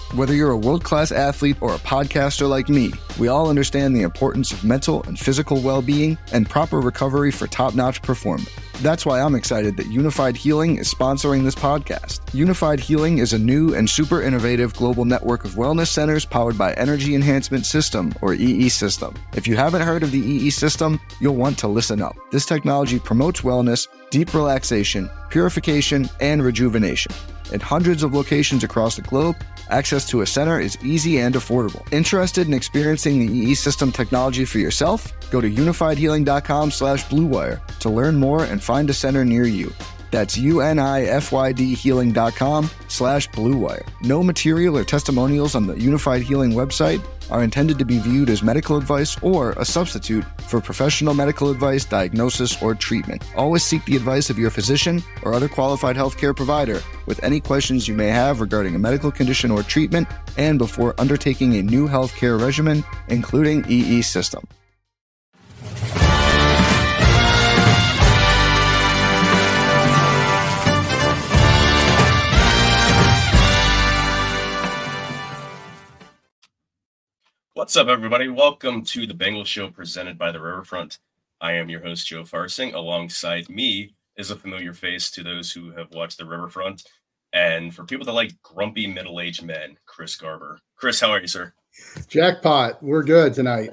Whether you're a world-class athlete or a podcaster like me, we all understand the importance of mental and physical well-being and proper recovery for top-notch performance. That's why I'm excited that Unified Healing is sponsoring this podcast. Unified Healing is a new and super innovative global network of wellness centers powered by Energy Enhancement System, or EE System. If you haven't heard of the EE System, you'll want to listen up. This technology promotes wellness, deep relaxation, purification, and rejuvenation. In hundreds of locations across the globe, access to a center is easy and affordable. Interested in experiencing the EE System technology for yourself? Go to unifiedhealing.com/bluewire to learn more and find a center near you. That's unifydhealing.com/bluewire. No material or testimonials on the Unified Healing website are intended to be viewed as medical advice or a substitute for professional medical advice, diagnosis, or treatment. Always seek the advice of your physician or other qualified healthcare provider with any questions you may have regarding a medical condition or treatment and before undertaking a new healthcare regimen, including EE System. What's up, everybody? Welcome to the Bengals Show presented by the Riverfront. I am your host, Joe Farsing. Alongside me is a familiar face to those who have watched the Riverfront. And for people that like grumpy middle-aged men, Chris Garber. Chris, how are you, sir? Jackpot. We're good tonight.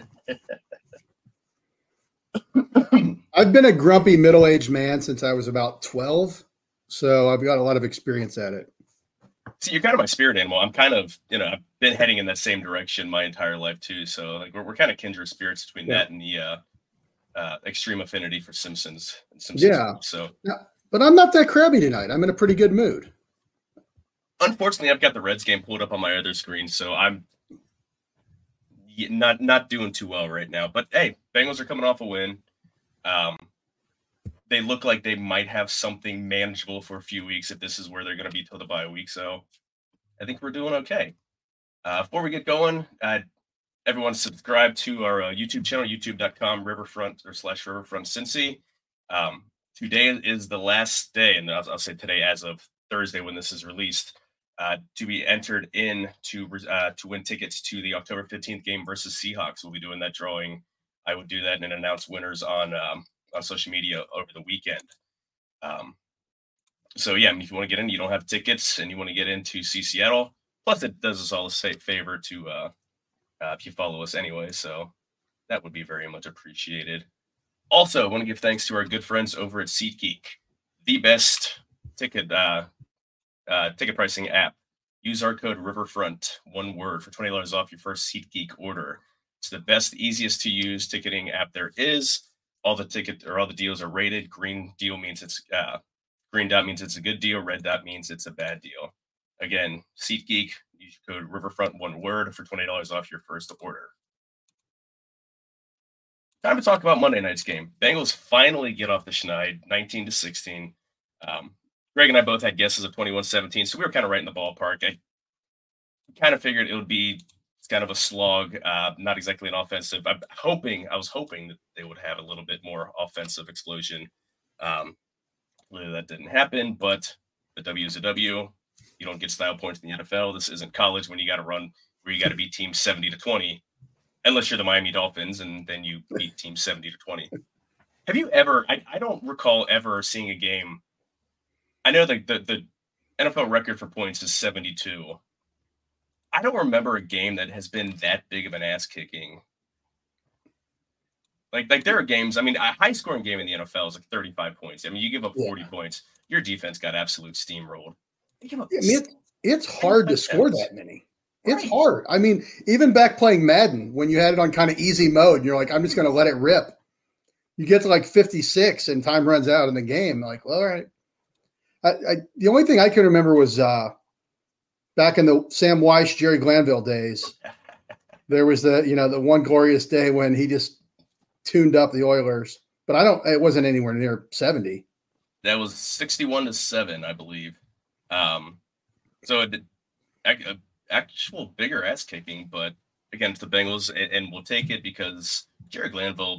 I've been a grumpy middle-aged man since I was about 12, so I've got a lot of experience at it. See, you're kind of my spirit animal. I'm kind of, I've been heading in that same direction my entire life too. So like we're kind of kindred spirits between that and the extreme affinity for Simpsons. And Simpsons. Yeah. So, but I'm not that crabby tonight. I'm in a pretty good mood. Unfortunately, I've got the Reds game pulled up on my other screen, so I'm not doing too well right now. But hey, Bengals are coming off a win. They look like they might have something manageable for a few weeks if this is where they're going to be till the bye week. So I think we're doing okay. Before we get going, everyone subscribe to our YouTube channel, youtube.com /Riverfront Cincy. Today is the last day, and I'll say today as of Thursday when this is released, to be entered in to win tickets to the October 15th game versus Seahawks. We'll be doing that drawing. I would do that and announce winners on social media over the weekend. So yeah, if you want to get in, you don't have tickets and you want to get in to see Seattle. Plus it does us all a favor to, if you follow us anyway. So that would be very much appreciated. Also, I want to give thanks to our good friends over at SeatGeek, the best ticket pricing app. Use our code Riverfront, one word, for $20 off your first SeatGeek order. It's the best, easiest to use ticketing app there is. All the deals are rated. Green dot means it's a good deal. Red dot means it's a bad deal. Again, SeatGeek, use code Riverfront, one word, for $20 off your first order. Time to talk about Monday night's game. Bengals finally get off the schneid, 19-16. Greg and I both had guesses of 21-17, so we were kind of right in the ballpark. I kind of figured it's kind of a slog, not exactly an offensive. I was hoping that they would have a little bit more offensive explosion. Clearly that didn't happen, but the W is a W. You don't get style points in the NFL. This isn't college when you got to run where you got to beat teams 70-20, unless you're the Miami Dolphins, and then you beat teams 70-20. Have you ever? I don't recall ever seeing a game. I know the NFL record for points is 72. I don't remember a game that has been that big of an ass kicking. Like there are games. I mean, a high scoring game in the NFL is like 35 points. I mean, you give up 40 points, your defense got absolute steamrolled. It's hard to score that many. It's hard. I mean, even back playing Madden, when you had it on kind of easy mode, you're like, I'm just going to let it rip. You get to like 56 and time runs out in the game. Like, well, all right. The only thing I can remember was back in the Sam Weiss, Jerry Glanville days. There was the one glorious day when he just tuned up the Oilers, but it wasn't anywhere near 70. That was 61-7, I believe. So actual bigger ass kicking, but against the Bengals, and we'll take it because Jerry Glanville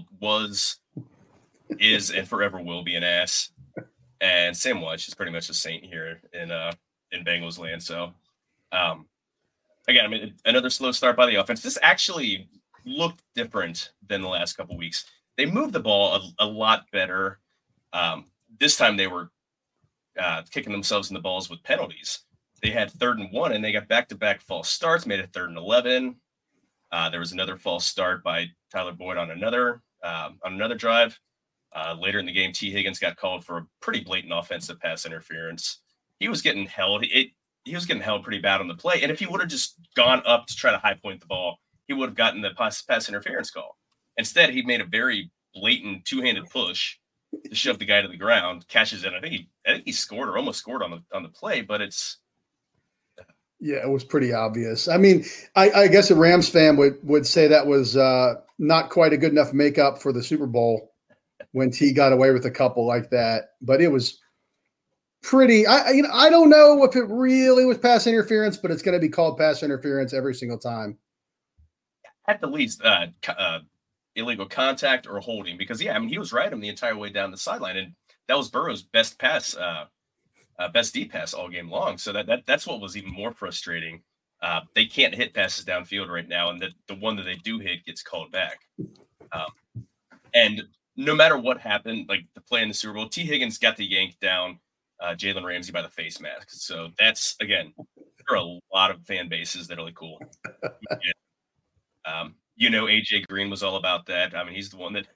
is, and forever will be an ass. And Sam Weiss is pretty much a saint here in Bengals land. So again, I mean, another slow start by the offense. This actually looked different than the last couple of weeks. They moved the ball a lot better. This time they were kicking themselves in the balls with penalties. They had 3rd and 1, and they got back-to-back false starts, made it 3rd and 11. There was another false start by Tyler Boyd on another drive. Later in the game, T. Higgins got called for a pretty blatant offensive pass interference. He was getting held. He was getting held pretty bad on the play. And if he would have just gone up to try to high point the ball, he would have gotten the pass interference call. Instead, he made a very blatant two-handed push to shove the guy to the ground, catches it. I think he scored or almost scored on the play, but it's. Yeah, it was pretty obvious. I mean, I guess a Rams fan would say that was not quite a good enough makeup for the Super Bowl when T got away with a couple like that. But it was pretty. I don't know if it really was pass interference, but it's going to be called pass interference every single time. At the least, illegal contact or holding, because he was riding him the entire way down the sideline, and that was Burrow's best pass. Best deep pass all game long. So that's what was even more frustrating. They can't hit passes downfield right now, and the one that they do hit gets called back. And no matter what happened, like the play in the Super Bowl, T. Higgins got the yank down Jalen Ramsey by the face mask. So that's, again, there are a lot of fan bases that are like, cool. A.J. Green was all about that. I mean, he's the one that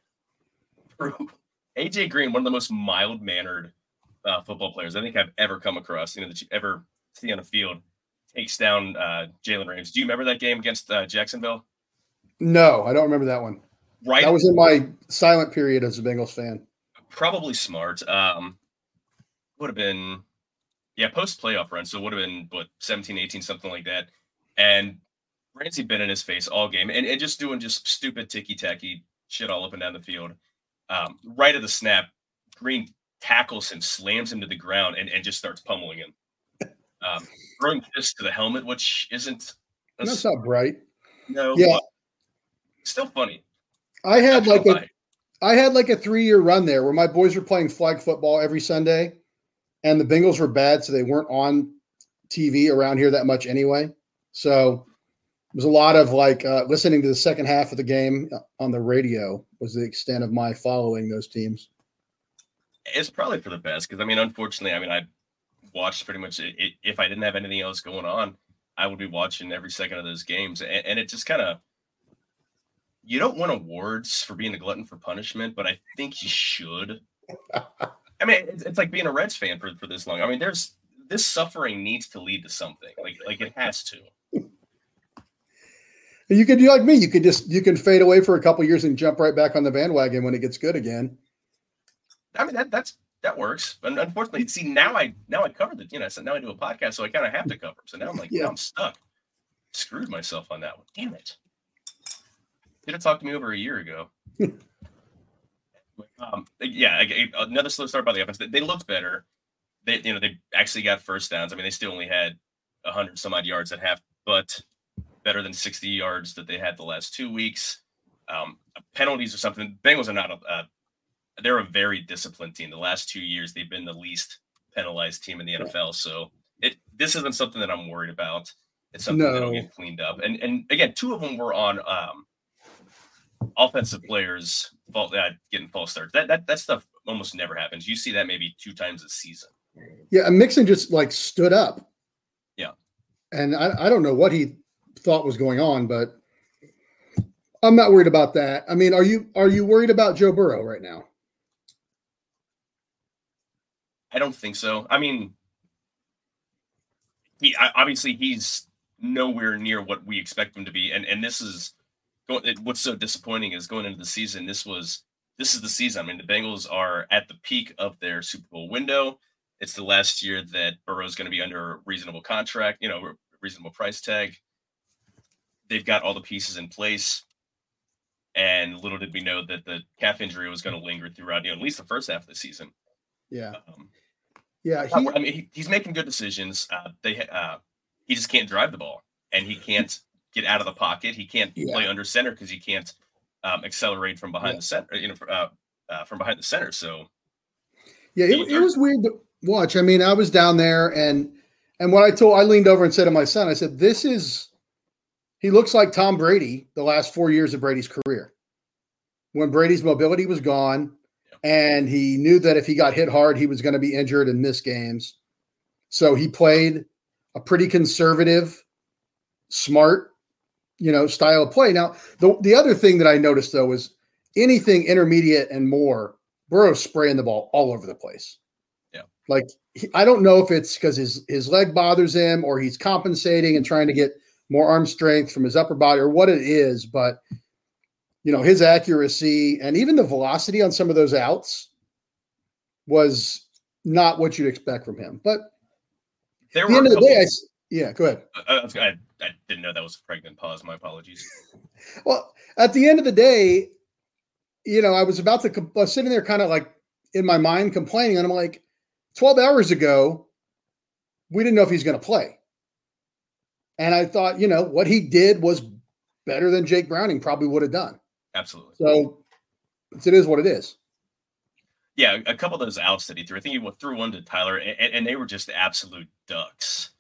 A.J. Green, one of the most mild-mannered football players I think I've ever come across, that you ever see on a field, takes down Jalen Ramsey. Do you remember that game against Jacksonville? No, I don't remember that one. Right. That was in my silent period as a Bengals fan. Probably smart. Would have been, post-playoff run, so it would have been, 17, 18, something like that. And Ramsey been in his face all game and just doing just stupid ticky-tacky shit all up and down the field. Right at the snap, Green tackles him, slams him to the ground, and just starts pummeling him. Throwing fists to the helmet, which isn't. That's not bright. No. Yeah. Still funny. I had like a 3-year run there where my boys were playing flag football every Sunday, and the Bengals were bad, so they weren't on TV around here that much anyway. So it was a lot of listening to the second half of the game on the radio was the extent of my following those teams. It's probably for the best because, unfortunately, I watched pretty much it. If I didn't have anything else going on, I would be watching every second of those games. And it just kind of, you don't win awards for being a glutton for punishment, but I think you should. It's like being a Reds fan for this long. This suffering needs to lead to something. Like it has to. You could do like me. You can fade away for a couple of years and jump right back on the bandwagon when it gets good again. That works. But unfortunately, see, now I covered it. So now I do a podcast, so I kind of have to cover. So now I'm like, I'm stuck. Screwed myself on that one. Damn it. Should have talked to me over a year ago. Another slow start by the offense. They looked better. They actually got first downs. They still only had 100 some odd yards at half, but better than 60 yards that they had the last 2 weeks. Penalties or something. Bengals are not they're a very disciplined team. The last 2 years, they've been the least penalized team in the NFL. So this isn't something that I'm worried about. It's something that'll get cleaned up. And again, 2 of them were on offensive players getting false starts. That stuff almost never happens. You see that maybe 2 times a season. Yeah, and Mixon just stood up. Yeah. And I don't know what he thought was going on, but I'm not worried about that. Are you worried about Joe Burrow right now? I don't think so. Obviously he's nowhere near what we expect him to be, and this is what's so disappointing is going into the season. This is the season. The Bengals are at the peak of their Super Bowl window. It's the last year that Burrow's going to be under a reasonable contract, reasonable price tag. They've got all the pieces in place, and little did we know that the calf injury was going to linger throughout, at least the first half of the season. Yeah. He's making good decisions. He just can't drive the ball, and he can't get out of the pocket. He can't play under center because he can't accelerate from behind the center. From behind the center. So, it was weird to watch. I was down there, and what I leaned over and said to my son, I said, "This is He looks like Tom Brady the last 4 years of Brady's career, when Brady's mobility was gone, and he knew that if he got hit hard, he was going to be injured and miss games. So he played a pretty conservative, smart, style of play. Now, the other thing that I noticed, though, was anything intermediate and more, Burrow's spraying the ball all over the place. Yeah. Like, I don't know if it's because his leg bothers him or he's compensating and trying to get more arm strength from his upper body or what it is, but his accuracy and even the velocity on some of those outs was not what you'd expect from him. But at the end of the day, go ahead. I didn't know that was a pregnant pause. My apologies. Well, at the end of the day, I was sitting there kind of like in my mind complaining, and I'm like, 12 hours ago, we didn't know if he's going to play. And I thought, what he did was better than Jake Browning probably would have done. Absolutely. So it is what it is. Yeah, a couple of those outs that he threw. I think he threw one to Tyler, and they were just absolute ducks.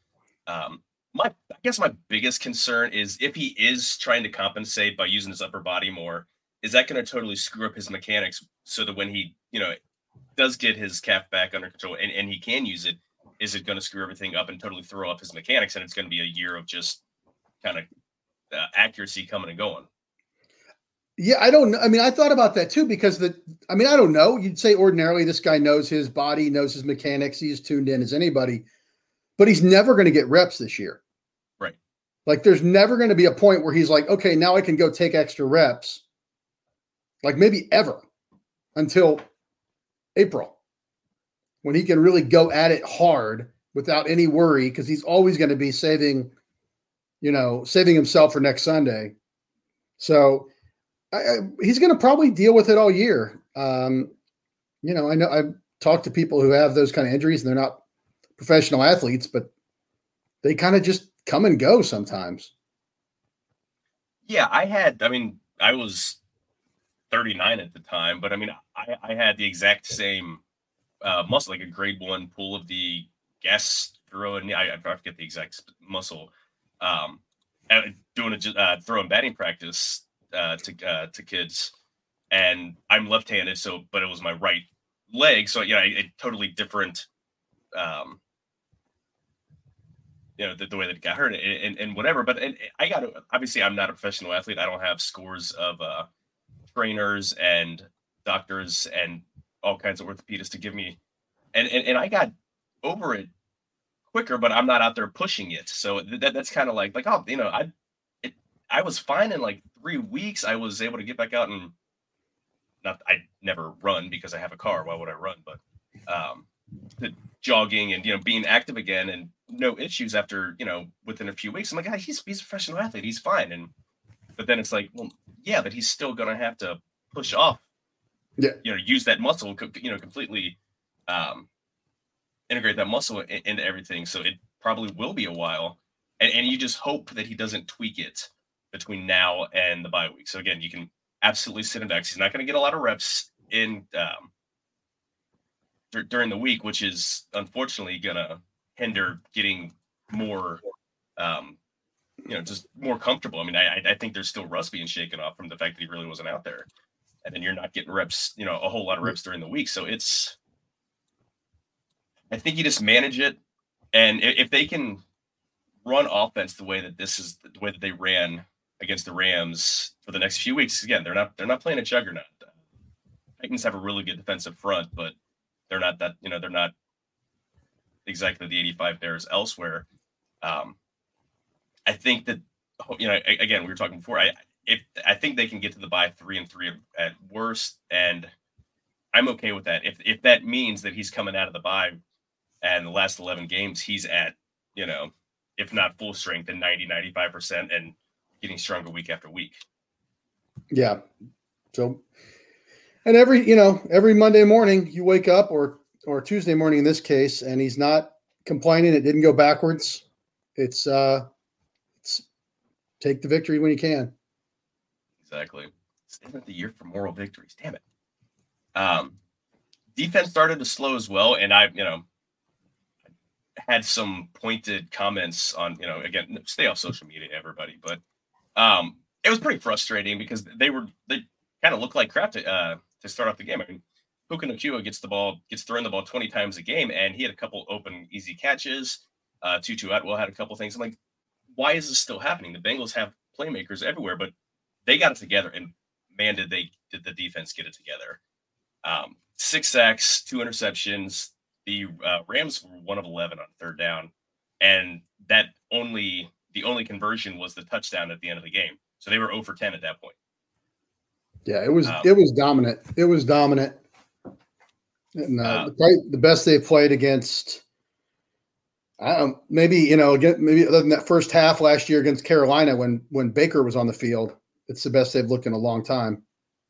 I guess my biggest concern is if he is trying to compensate by using his upper body more, is that going to totally screw up his mechanics so that when he, does get his calf back under control and he can use it, is it going to screw everything up and totally throw off his mechanics? And it's going to be a year of just kind of accuracy coming and going. Yeah, I don't know. I mean, I thought about that too, because I don't know. You'd say ordinarily this guy knows his body, knows his mechanics. He's tuned in as anybody, but he's never going to get reps this year. Right. Like there's never going to be a point where he's like, okay, now I can go take extra reps. Like maybe ever until April, when he can really go at it hard without any worry, because he's always going to be saving himself for next Sunday. So he's going to probably deal with it all year. I know I've talked to people who have those kind of injuries and they're not professional athletes, but they kind of just come and go sometimes. Yeah, I was 39 at the time, but I had the exact same muscle, like a grade 1 pull of the gastroc. I forget the exact muscle. Doing a throwing batting practice to kids, and I'm left-handed, but it was my right leg, so a totally different, the way that it got hurt and whatever. But obviously I'm not a professional athlete. I don't have scores of trainers and doctors and all kinds of orthopedists to give me, and I got over it quicker, but I'm not out there pushing it. So that's kind of like I was fine in like 3 weeks. I was able to get back out and I never run because I have a car. Why would I run? But the jogging and being active again and no issues after within a few weeks. I'm like, he's a professional athlete. He's fine. But then it's like, well, yeah, but he's still gonna have to push off. Yeah, use that muscle. Completely integrate that muscle into everything. So it probably will be a while, and you just hope that he doesn't tweak it between now and the bye week. So again, you can absolutely sit him back. He's not going to get a lot of reps in during the week, which is unfortunately going to hinder getting more, just more comfortable. I think there's still rust being shaken off from the fact that he really wasn't out there, and then you're not getting reps, a whole lot of reps during the week. So I think you just manage it, and if they can run offense the way that the way that they ran against the Rams for the next few weeks, again, they're not playing a juggernaut. Titans have a really good defensive front, but they're not that, they're not exactly the 85 Bears elsewhere. I think that, again, we were talking before, I think they can get to the bye 3-3 at worst, and I'm okay with that. If that means that he's coming out of the bye and the last 11 games, he's at, if not full strength, then 90-95% and getting stronger week after week. Yeah. So, and every Monday morning you wake up or Tuesday morning in this case, and he's not complaining. It didn't go backwards. It's take the victory when you can. Exactly. Isn't it the year for moral victories? Damn it. Defense started to slow as well. And I had some pointed comments on, again, stay off social media, everybody, but It was pretty frustrating because they kind of looked like crap to start off the game. I mean, Puka Nacua gets thrown the ball 20 times a game, and he had a couple open, easy catches. Tutu Atwell had a couple things. I'm like, why is this still happening? The Bengals have playmakers everywhere, but they got it together, and man, did the defense get it together. 6 sacks, 2 interceptions. The Rams were 1 of 11 on third down, and the only conversion was the touchdown at the end of the game. So they were 0 for 10 at that point. Yeah, it was dominant. It was dominant. And the best they've played against, maybe other than that first half last year against Carolina when Baker was on the field, it's the best they've looked in a long time.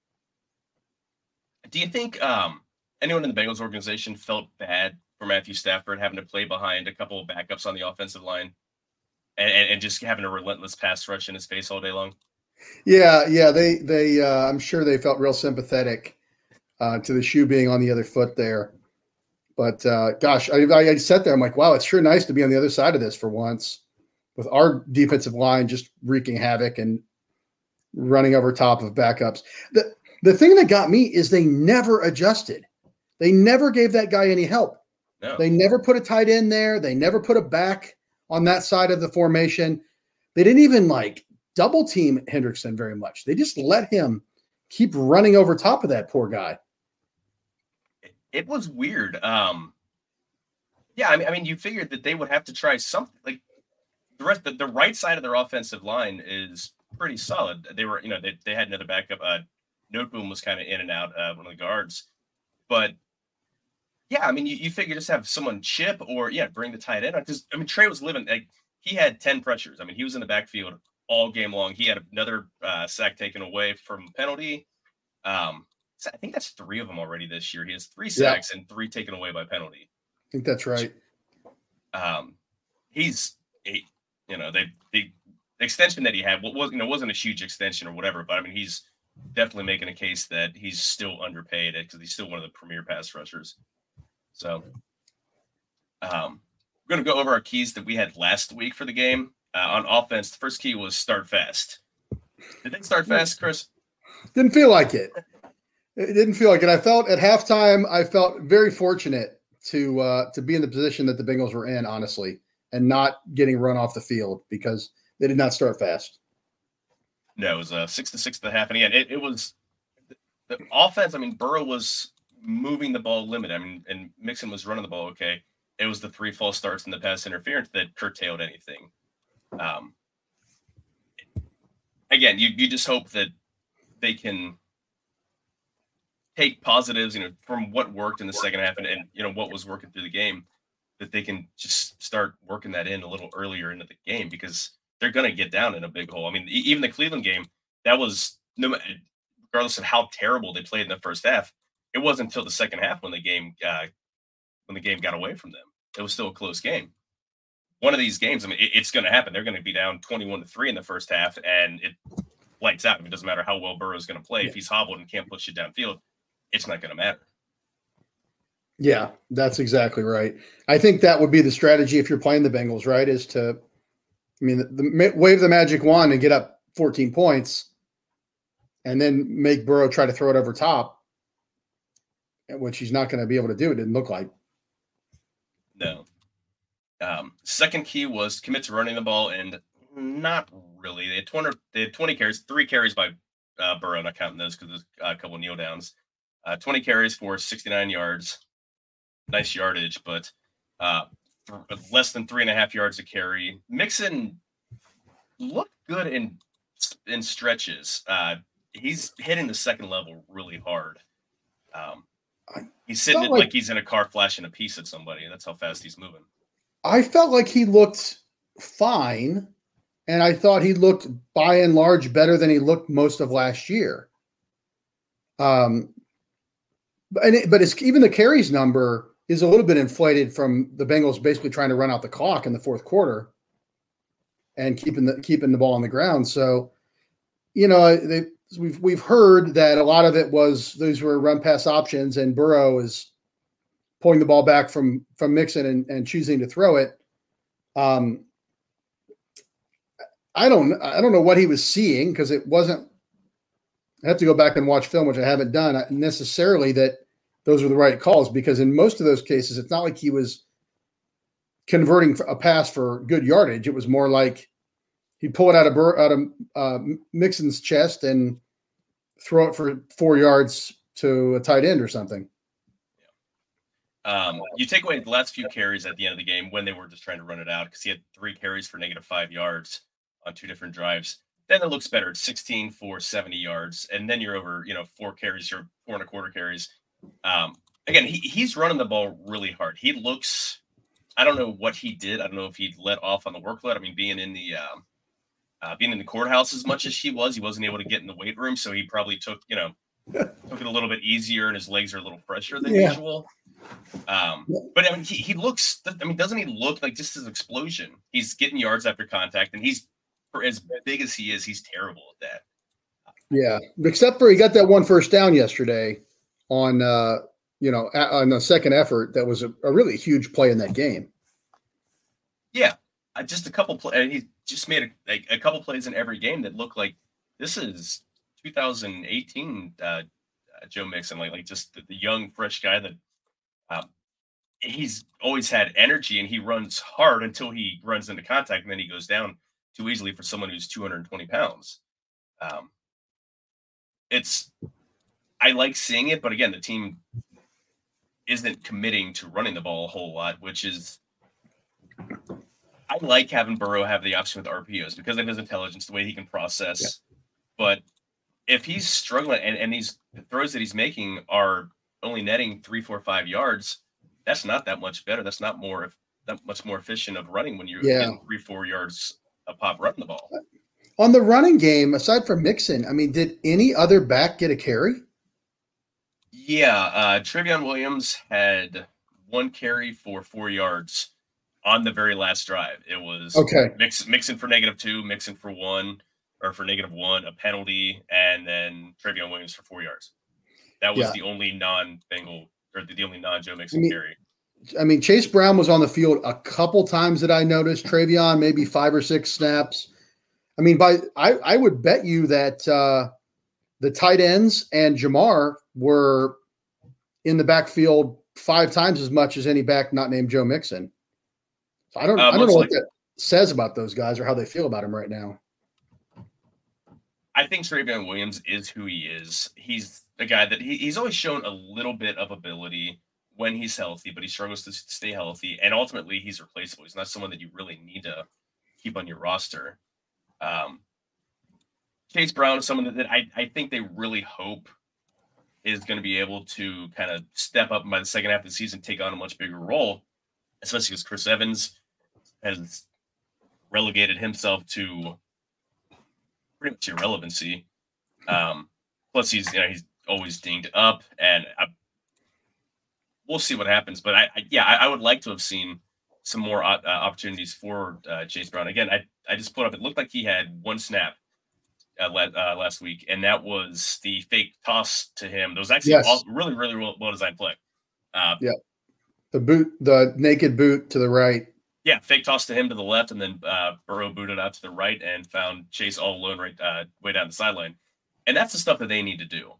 Do you think anyone in the Bengals organization felt bad for Matthew Stafford having to play behind a couple of backups on the offensive line and just having a relentless pass rush in his face all day long? Yeah. They I'm sure they felt real sympathetic to the shoe being on the other foot there. But gosh, I sat there. I'm like, wow, it's sure nice to be on the other side of this for once, with our defensive line just wreaking havoc and running over top of backups. The thing that got me is they never adjusted. They never gave that guy any help. No. They never put a tight end there. They never put a back on that side of the formation. They didn't even double team Hendrickson very much. They just let him keep running over top of that poor guy. It was weird. Yeah, I mean, you figured that they would have to try something. Like the right side of their offensive line is pretty solid. They were, they had another backup. Noteboom was kind of in and out, one of the guards. But yeah, I mean, you figure just have someone chip or bring the tight end on, because I mean Trey was living he had 10 pressures. I mean, he was in the backfield all game long. He had another sack taken away from penalty. So I think that's 3 of them already this year. He has 3 sacks and 3 taken away by penalty. I think that's right. The extension that he had wasn't a huge extension or whatever, but I mean, he's definitely making a case that he's still underpaid because he's still one of the premier pass rushers. So we're going to go over our keys that we had last week for the game. On offense, the first key was start fast. Did they start fast, Chris? Didn't feel like it. It didn't feel like it. I felt at halftime, I felt very fortunate to be in the position that the Bengals were in, honestly, and not getting run off the field because they did not start fast. No, it was 6-6 at the half. And again, it was the offense. I mean, Burrow was moving the ball limit. I mean, and Mixon was running the ball okay. It was the 3 false starts and the pass interference that curtailed anything. Again, you just hope that they can take positives, from what worked in the second half and what was working through the game, that they can just start working that in a little earlier into the game, because they're going to get down in a big hole. I mean, even the Cleveland game, that was regardless of how terrible they played in the first half, it wasn't until the second half when the game got away from them. It was still a close game. One of these games, I mean, it's going to happen. They're going to be down 21-3 in the first half, and it lights out. It doesn't matter how well Burrow's going to play. If he's hobbled and can't push it downfield, it's not going to matter. Yeah, that's exactly right. I think that would be the strategy if you're playing the Bengals, right? Is to, wave the magic wand and get up 14 points, and then make Burrow try to throw it over top, which he's not going to be able to do. It didn't look like. No. Second key was commit to running the ball, and not really. They had 20 carries, 3 carries by Burrow, not counting those because there's a couple of kneel downs. 20 carries for 69 yards. Nice yardage, but less than 3.5 yards a carry. Mixon looked good in stretches. He's hitting the second level really hard. He's sitting like he's in a car flashing a piece at somebody. That's how fast he's moving. I felt like he looked fine, and I thought he looked by and large better than he looked most of last year. But even the carries number is a little bit inflated from the Bengals basically trying to run out the clock in the fourth quarter and keeping the ball on the ground. So, we've heard that a lot of it was those were run pass options, and Burrow is pulling the ball back from Mixon and choosing to throw it. I don't know what he was seeing, because it wasn't. I have to go back and watch film, which I haven't done necessarily, that those were the right calls, because in most of those cases, it's not like he was converting a pass for good yardage. It was more like he'd pull it out of Mixon's chest and throw it for 4 yards to a tight end or something. You take away the last few carries at the end of the game when they were just trying to run it out, because he had 3 carries for -5 yards on 2 different drives. Then it looks better. It's 16 for 70 yards. And then you're over, 4 carries, you're 4.25 carries. Again, he's running the ball really hard. He looks, I don't know what he did. I don't know if he let off on the workload. I mean, being in the courthouse as much as he wasn't able to get in the weight room. So he probably took it a little bit easier, and his legs are a little fresher than usual. But I mean, he looks, doesn't he look like just his explosion? He's getting yards after contact, and he's, for as big as he is, he's terrible at that. Yeah. Except for he got that one first down yesterday on, on the second effort. That was a really huge play in that game. Yeah. Just a couple plays. He just made a couple plays in every game that look like this is 2018 Joe Mixon, like just the young, fresh guy that he's always had energy, and he runs hard until he runs into contact, and then he goes down too easily for someone who's 220 pounds. I like seeing it, but again, the team isn't committing to running the ball a whole lot, which is, I like having Burrow have the option with RPOs because of his intelligence, the way he can process. Yeah. But if he's struggling and these throws that he's making are only netting 3, 4, 5 yards, that's not that much better. That's not that much more efficient of running when you're getting 3, 4 yards a pop running the ball. On the running game, aside from Mixon, did any other back get a carry? Yeah, Trevion Williams had 1 carry for 4 yards on the very last drive. It was Mixon for -2, Mixon for 1, or for -1, a penalty, and then Trevion Williams for 4 yards. That was the only non-Bengal, or the only non-Joe Mixon carry. Chase Brown was on the field a couple times that I noticed. Trevion, maybe 5 or 6 snaps. I would bet you that the tight ends and Jamar were in the backfield 5 times as much as any back not named Joe Mixon. So I don't know what that says about those guys or how they feel about him right now. I think Trevion Williams is who he is. He's the guy that he's always shown a little bit of ability when he's healthy, but he struggles to stay healthy. And ultimately, he's replaceable. He's not someone that you really need to keep on your roster. Chase Brown is someone that I think they really hope is going to be able to kind of step up by the second half of the season, take on a much bigger role, especially because Chris Evans has relegated himself to pretty much irrelevancy. Plus, he's always dinged up, and we'll see what happens. But I would like to have seen some more opportunities for Chase Brown. Again, I just put up. It looked like he had 1 snap last week, and that was the fake toss to him. That was actually really, really well designed play. The naked boot to the right. Yeah, fake toss to him to the left, and then Burrow booted out to the right and found Chase all alone right way down the sideline. And that's the stuff that they need to do.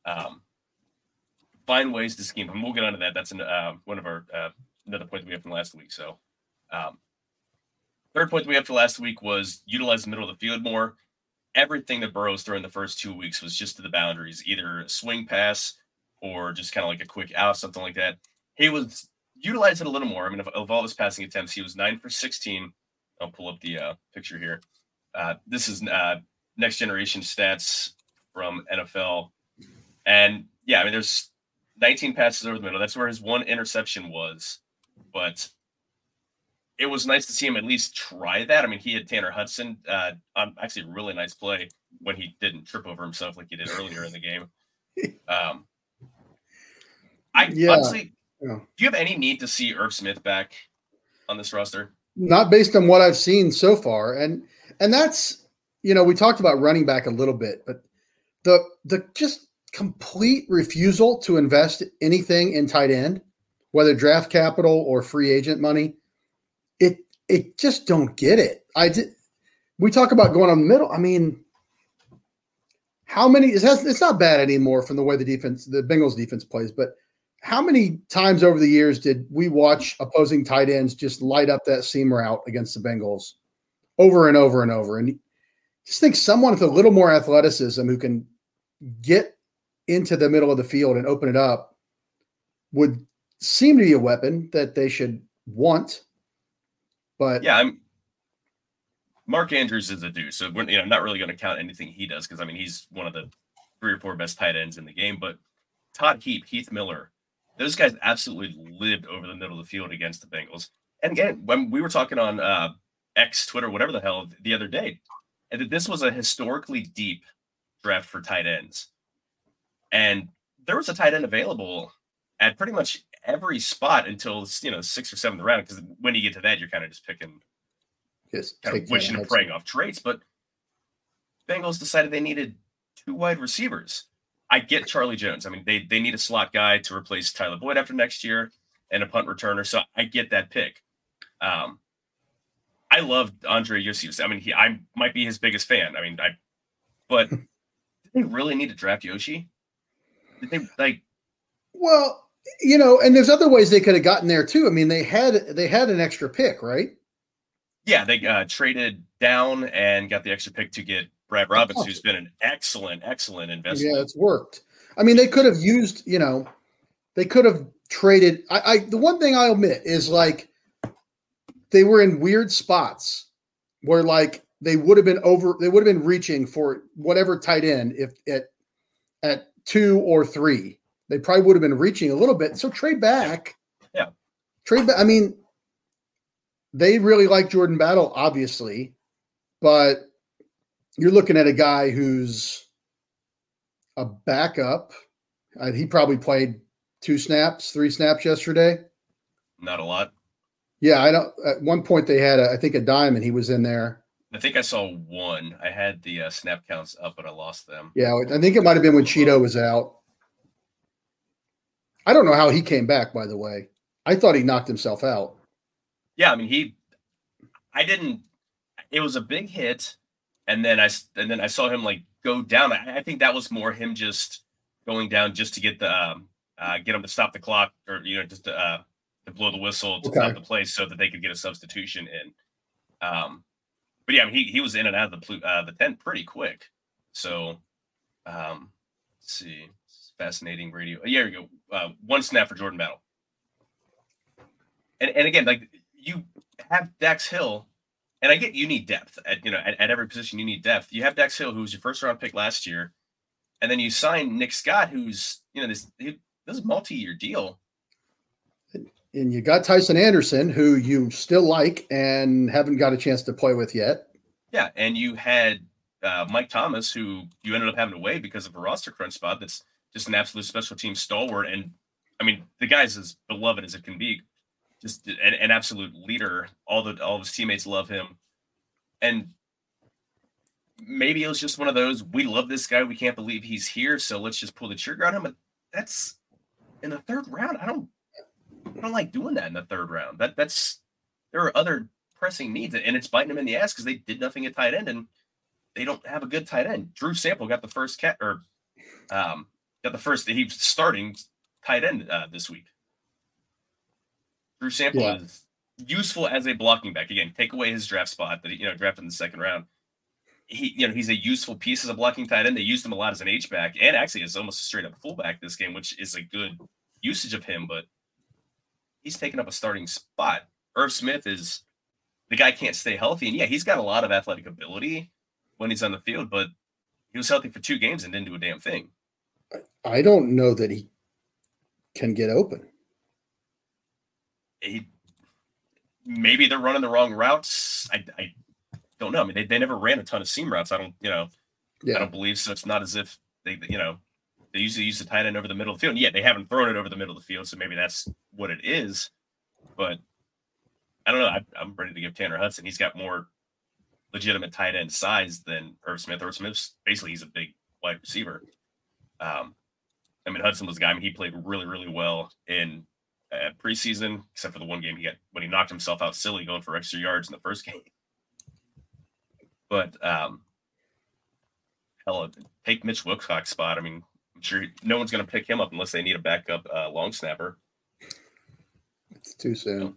Find ways to scheme. And we'll get onto that. That's one of our another point that we have from last week. So, third point that we have for last week was utilize the middle of the field more. Everything that Burrow's thrown the first 2 weeks was just to the boundaries, either a swing pass or just kind of like a quick out, something like that. He was utilized it a little more. Of all his passing attempts, he was 9 for 16. I'll pull up the picture here. This is next generation stats from NFL. And there's 19 passes over the middle. That's where his 1 interception was. But it was nice to see him at least try that. He had Tanner Hudson on actually a really nice play when he didn't trip over himself like he did earlier in the game. Honestly, do you have any need to see Irv Smith back on this roster? Not based on what I've seen so far. And that's, we talked about running back a little bit, but the just complete refusal to invest anything in tight end, whether draft capital or free agent money, it just don't get it. we talk about going on the middle. I mean, how many? It's not bad anymore from the way the Bengals defense plays, but how many times over the years did we watch opposing tight ends just light up that seam route against the Bengals over and over and over? And just think someone with a little more athleticism who can get into the middle of the field and open it up would seem to be a weapon that they should want. But yeah, Mark Andrews is a dude, so we're not really going to count anything he does because he's one of the 3 or 4 best tight ends in the game. But Todd Heath Miller, those guys absolutely lived over the middle of the field against the Bengals. And again, when we were talking on X, Twitter, whatever the hell, the other day, and that this was a historically deep draft for tight ends. And there was a tight end available at pretty much every spot until 6th or 7th round, because when you get to that, you're kind of just picking, kind of wishing and praying off traits. But Bengals decided they needed 2 wide receivers. I get Charlie Jones. They need a slot guy to replace Tyler Boyd after next year and a punt returner, so I get that pick. I love Andre Yossi. I might be his biggest fan. But did they really need to draft Yoshi? Did they Well, and there's other ways they could have gotten there too. They had an extra pick, right? Yeah, they traded down and got the extra pick to get Brad Robbins, who's been an excellent investment. Yeah, it's worked. They could have used, they could have traded. The one thing I'll admit is they were in weird spots where they would have been reaching for whatever tight end if at 2 or 3. They probably would have been reaching a little bit. So trade back. Yeah. Trade back. They really like Jordan Battle, obviously, but you're looking at a guy who's a backup. He probably played 2 snaps, 3 snaps yesterday. Not a lot. Yeah, at one point they had I think a dime and he was in there. I think I saw 1. I had the snap counts up, but I lost them. Yeah, I think it might have been when Cheeto was out. I don't know how he came back, by the way. I thought he knocked himself out. Yeah, it was a big hit, and then I saw him go down. I think that was more him just going down just to get get him to stop the clock, or just to blow the whistle to stop the play so that they could get a substitution in. But yeah, he was in and out of the tent pretty quick. So let's see, fascinating radio. Yeah, here we go. 1 snap for Jordan Battle, and again, you have Dax Hill, and I get you need depth at every position. You need depth. You have Dax Hill, who was your 1st round pick last year, and then you sign Nick Scott, who's this is a multi-year deal. And you got Tyson Anderson, who you still like and haven't got a chance to play with yet. Yeah, and you had Mike Thomas, who you ended up having to waive because of a roster crunch spot. That's just an absolute special team stalwart, and the guy's as beloved as it can be. Just an absolute leader. All of his teammates love him, and maybe it was just one of those. We love this guy. We can't believe he's here, so let's just pull the trigger on him. But that's in the 3rd round. I don't like doing that in the 3rd round. There are other pressing needs, and it's biting them in the ass because they did nothing at tight end, and they don't have a good tight end. Drew Sample got the first he's starting tight end this week. Drew Sample is useful as a blocking back. Again, take away his draft spot that he drafted in the 2nd round. He's a useful piece as a blocking tight end. They used him a lot as an H-back, and actually as almost a straight up fullback this game, which is a good usage of him, but he's taken up a starting spot. Irv Smith is the guy can't stay healthy. And yeah, he's got a lot of athletic ability when he's on the field, but he was healthy for 2 games and didn't do a damn thing. I don't know that he can get open. Maybe they're running the wrong routes. I don't know. They never ran a ton of seam routes. I don't believe so. It's not as if they usually use the tight end over the middle of the field. And yeah, they haven't thrown it over the middle of the field, so maybe that's what it is. But I don't know. I'm ready to give Tanner Hudson. He's got more legitimate tight end size than Irv Smith. Irv Smith's basically he's a big wide receiver. Hudson was the guy. He played really, really well in preseason, except for the one game he got when he knocked himself out silly going for extra yards in the first game. But hell, take Mitch Wilcox's spot. I mean, I'm sure no one's going to pick him up unless they need a backup long snapper. It's too soon.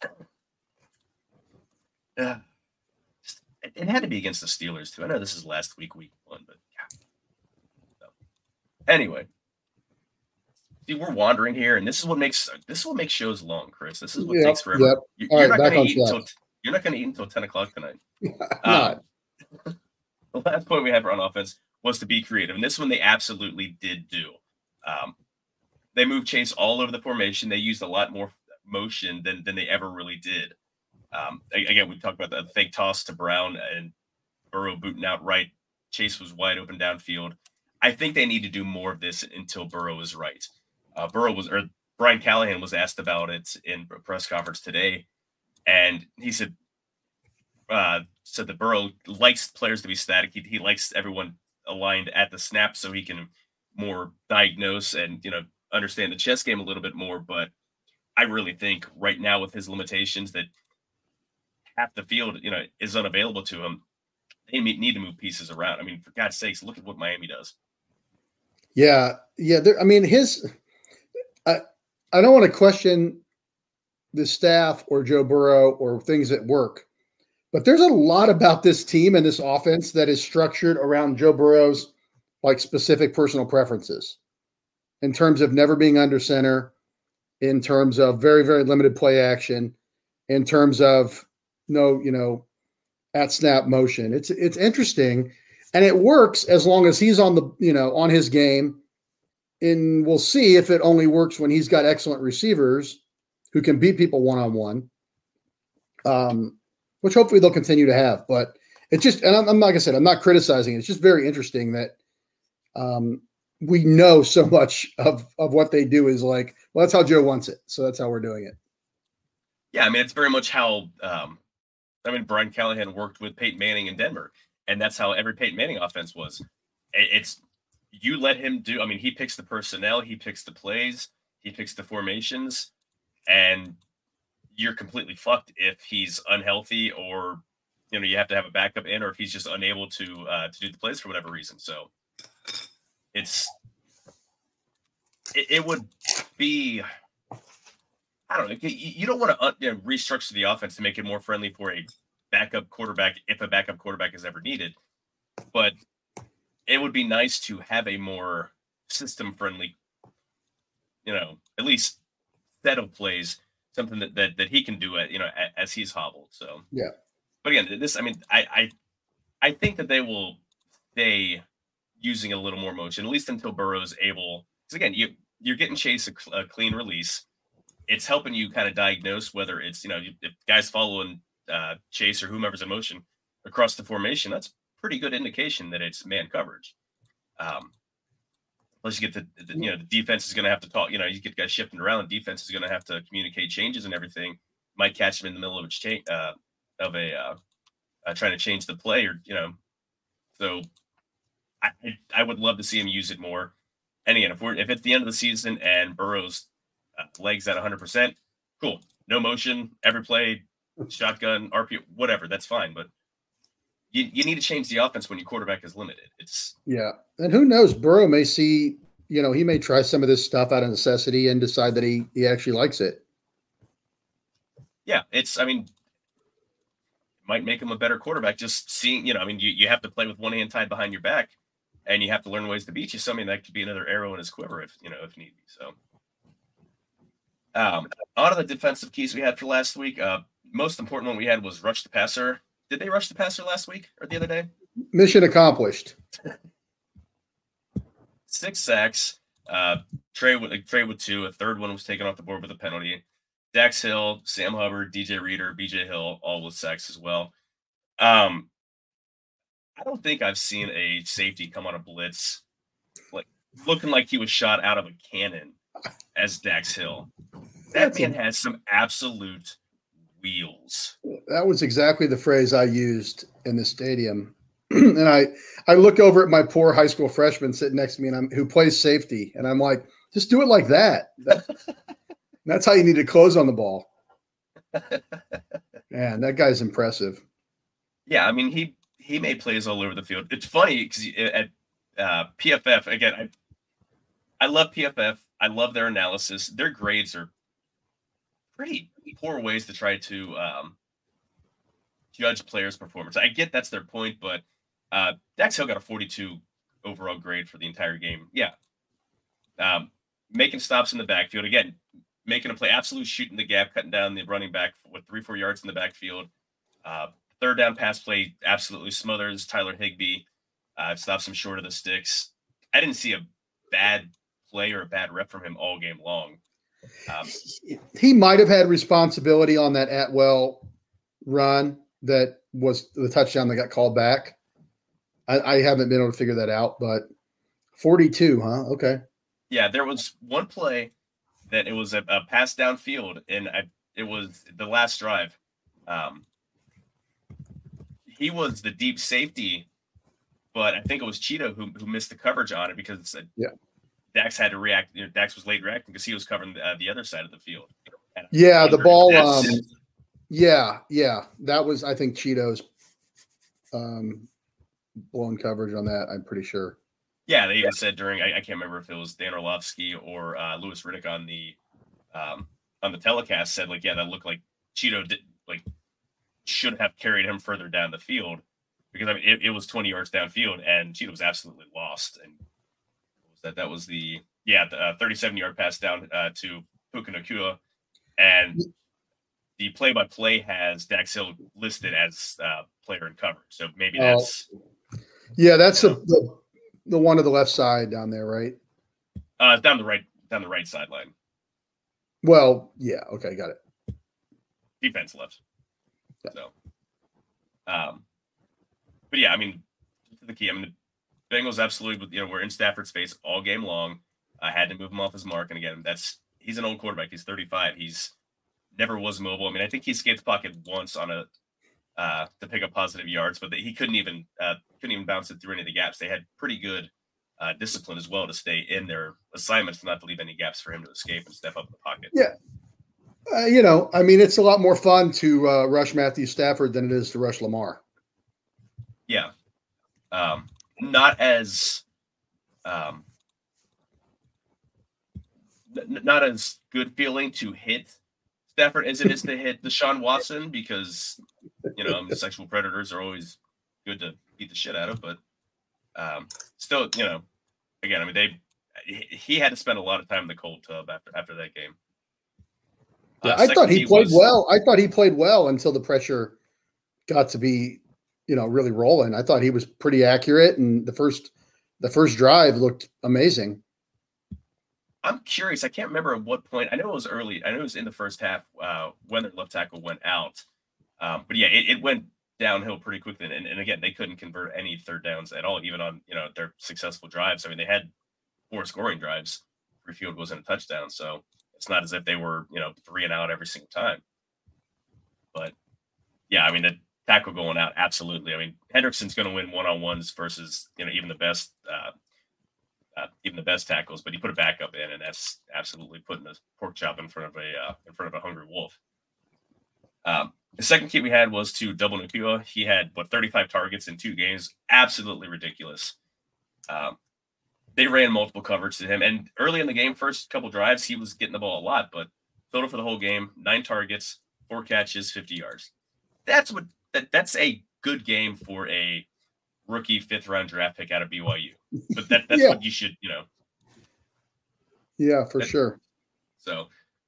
Yeah. It had to be against the Steelers, too. I know this is last week 1, but yeah. So, anyway. See, we're wandering here, and this is what makes shows long, Chris. This is what takes forever. Yep. You're not going to eat until 10 o'clock tonight. Not. The last point we have on offense was to be creative, and this one they absolutely did do. They moved Chase all over the formation. They used a lot more motion than they ever really did. Again, we talked about the fake toss to Brown and Burrow booting out right. Chase was wide open downfield. I think they need to do more of this until Burrow is right. Brian Callahan was asked about it in a press conference today, and he said that Burrow likes players to be static. He likes everyone aligned at the snap so he can more diagnose and understand the chess game a little bit more. But I really think right now with his limitations that half the field is unavailable to him, they need to move pieces around. I mean, for God's sakes, look at what Miami does. Yeah. I mean, I don't want to question the staff or Joe Burrow or things at work, but there's a lot about this team and this offense that is structured around Joe Burrow's specific personal preferences in terms of never being under center, in terms of very, very limited play action, in terms of no, at snap motion. It's interesting, and it works as long as he's on on his game. And we'll see if it only works when he's got excellent receivers who can beat people one-on-one, which hopefully they'll continue to have. But it's just, and I'm like I said, I'm not criticizing it. It's just very interesting that we know so much of what they do is that's how Joe wants it. So that's how we're doing it. Yeah, I mean, it's very much how Brian Callahan worked with Peyton Manning in Denver, and that's how every Peyton Manning offense was. It's you let him do. I mean, he picks the personnel, he picks the plays, he picks the formations, and you're completely fucked if he's unhealthy or you have to have a backup in, or if he's just unable to do the plays for whatever reason. So it would be. I don't know. You don't want to restructure the offense to make it more friendly for a backup quarterback if a backup quarterback is ever needed. But it would be nice to have a more system-friendly, at least set of plays, something that he can do as he's hobbled. So yeah. But again, I think that they will stay using a little more motion, at least until Burrow's able. Because again, you're getting Chase a clean release. It's helping you kind of diagnose whether it's, if guys following Chase or whomever's in motion across the formation, that's pretty good indication that it's man coverage. Plus you get the defense is going to have to talk, you get guys shifting around. The defense is going to have to communicate changes and everything. Might catch them in the middle of trying to change the play or, so I would love to see him use it more. And again, if it's the end of the season and Burrow's legs at 100%, cool. No motion, every play, shotgun, RP, whatever. That's fine. But you need to change the offense when your quarterback is limited. And who knows? Burrow may see, he may try some of this stuff out of necessity and decide that he actually likes it. Yeah, it might make him a better quarterback. Just seeing, you have to play with one hand tied behind your back, and you have to learn ways to beat you. So that could be another arrow in his quiver if need be. So. On to the defensive keys we had for last week. Most important one we had was rush the passer. Did they rush the passer last week or the other day? Mission accomplished. 6 sacks. Trey with 2. A third one was taken off the board with a penalty. Dax Hill, Sam Hubbard, DJ Reader, BJ Hill, all with sacks as well. I don't think I've seen a safety come on a blitz looking like he was shot out of a cannon as Dax Hill. That man has some absolute wheels. That was exactly the phrase I used in the stadium. And I look over at my poor high school freshman sitting next to me who plays safety. And I'm like, just do it like that. That's how you need to close on the ball. Man, that guy's impressive. Yeah, I mean, he made plays all over the field. It's funny because at PFF, again, I love PFF. I love their analysis. Their grades are pretty poor ways to try to judge players' performance. I get that's their point, but Dax Hill got a 42 overall grade for the entire game. Yeah. Making stops in the backfield. Again, making a play, absolute shooting the gap, cutting down the running back with 3-4 yards in the backfield. Third down pass play absolutely smothers Tyler Higbee. Stops him short of the sticks. I didn't see a bad play or a bad rep from him all game long. He might have had responsibility on that Atwell run that was the touchdown that got called back. I haven't been able to figure that out, but 42, huh? Okay. Yeah, there was one play that it was a pass downfield, and it was the last drive. He was the deep safety, but I think it was Cheeto who missed the coverage on it because Dax had to react. Dax was late reacting because he was covering the other side of the field. Yeah, the ball. That was, I think, Cheeto's blown coverage on that. I'm pretty sure. Yeah, they even said during I can't remember if it was Dan Orlovsky or Louis Riddick on the telecast said that looked like Cheeto should have carried him further down the field because it was 20 yards downfield and Cheeto was absolutely lost. And that was the 37-yard pass down to Puka Nacua, and the play-by-play has Dax Hill listed as player in coverage. So maybe that's the one to the left side down there, right? Down the right sideline. Well, yeah, okay, got it. Defense left. Yeah. So, but yeah, I mean, the key. I mean, the Bengals absolutely, were in Stafford's face all game long. I had to move him off his mark, and again, he's an old quarterback. He's 35. He's never was mobile. I mean, I think he escaped the pocket once on to pick up positive yards, but he couldn't even bounce it through any of the gaps. They had pretty good discipline as well to stay in their assignments, not to leave any gaps for him to escape and step up in the pocket. Yeah. I mean, it's a lot more fun to rush Matthew Stafford than it is to rush Lamar. Yeah. Not as good feeling to hit Stafford as it is to hit Deshaun Watson because, sexual predators are always good to beat the shit out of. But still, again, I mean, he had to spend a lot of time in the cold tub after that game. Yeah, I thought he played well. I thought he played well until the pressure got to be, really rolling. I thought he was pretty accurate, and the first drive looked amazing. I'm curious. I can't remember at what point. I know it was early. I know it was in the first half when their left tackle went out. But yeah, it went downhill pretty quickly. And again, they couldn't convert any third downs at all, even on their successful drives. I mean, they had 4 scoring drives. 3 field goals and a touchdown. So it's not as if they were 3 and out every single time. But yeah, I mean, the tackle going out, absolutely. I mean, Hendrickson's going to win one-on-ones versus even the best. Even the best tackles, but he put a backup in, and that's absolutely putting a pork chop in front of a hungry wolf. The second key we had was to double Nacua. He had 35 targets in 2 games, absolutely ridiculous. They ran multiple coverage to him, and early in the game, first couple drives, he was getting the ball a lot, but total for the whole game, 9 targets, 4 catches, 50 yards. That's a good game for a rookie 5th-round draft pick out of BYU. But that's what you should, Yeah, for sure. So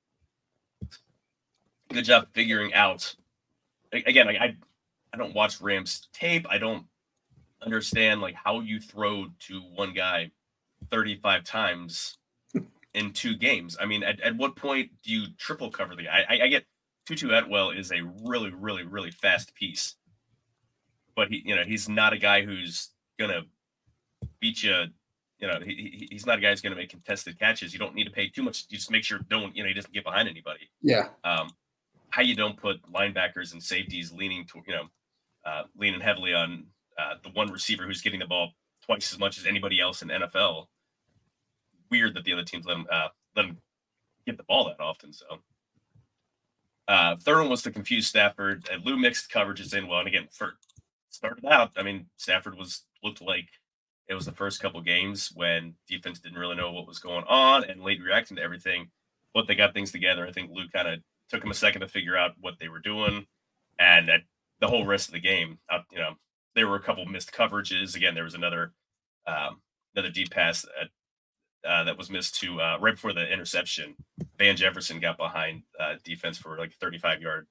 good job figuring out. Again, I don't watch Rams tape. I don't understand how you throw to one guy 35 times in 2 games. I mean, at what point do you triple cover the guy? I get Tutu Atwell is a really, really, really fast piece, but he's not a guy who's gonna beat you. He's not a guy who's going to make contested catches. You don't need to pay too much. You just make sure he doesn't get behind anybody. Yeah. How you don't put linebackers and safeties leaning heavily on the one receiver who's getting the ball twice as much as anybody else in the NFL. Weird that the other teams let him get the ball that often. So third one was to confuse Stafford. Lou mixed coverages in well, and again started out, I mean, Stafford looked like it was the first couple games when defense didn't really know what was going on and late reacting to everything, but they got things together. I think Luke kind of took them a second to figure out what they were doing, and the whole rest of the game, there were a couple missed coverages. Again, there was another deep pass that was missed to right before the interception. Van Jefferson got behind defense for like a 35-yard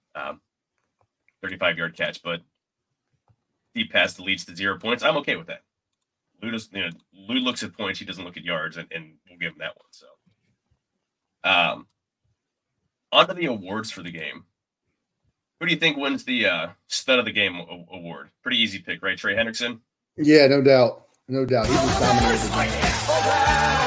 catch, but deep pass that leads to 0 points. I'm okay with that. Lou looks at points. He doesn't look at yards, and we'll give him that one. So, on to the awards for the game. Who do you think wins the stud of the game award? Pretty easy pick, right? Trey Hendrickson? Yeah, no doubt. No doubt. He just dominated the game.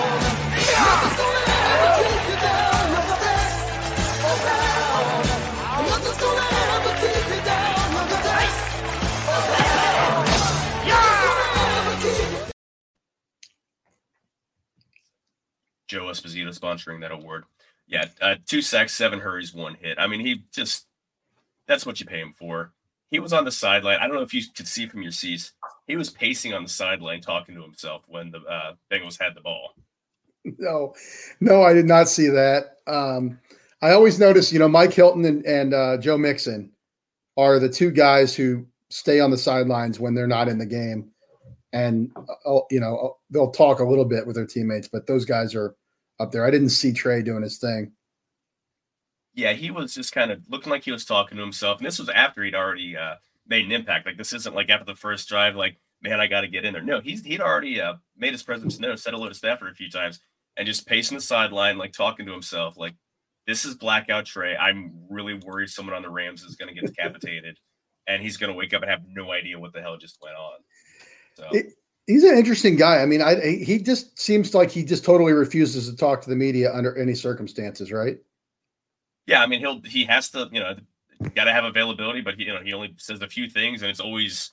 Joe Esposito sponsoring that award. Yeah, 2 sacks, 7 hurries, 1 hit. I mean, that's what you pay him for. He was on the sideline. I don't know if you could see from your seats. He was pacing on the sideline talking to himself when the Bengals had the ball. No, I did not see that. I always notice, Mike Hilton and Joe Mixon are the two guys who stay on the sidelines when they're not in the game. And, they'll talk a little bit with their teammates, but those guys are up there. I didn't see Trey doing his thing. Yeah, he was just kind of looking like he was talking to himself. And this was after he'd already made an impact. Like, this isn't like after the first drive, like, man, I got to get in there. No, he'd already made his presence known, said hello to Stafford a few times, and just pacing the sideline, like talking to himself. Like, this is blackout Trey. I'm really worried someone on the Rams is going to get decapitated, and he's going to wake up and have no idea what the hell just went on. So. He's an interesting guy. I mean, he just seems like he just totally refuses to talk to the media under any circumstances, right? Yeah, I mean, he has to, got to have availability, but he only says a few things, and it's always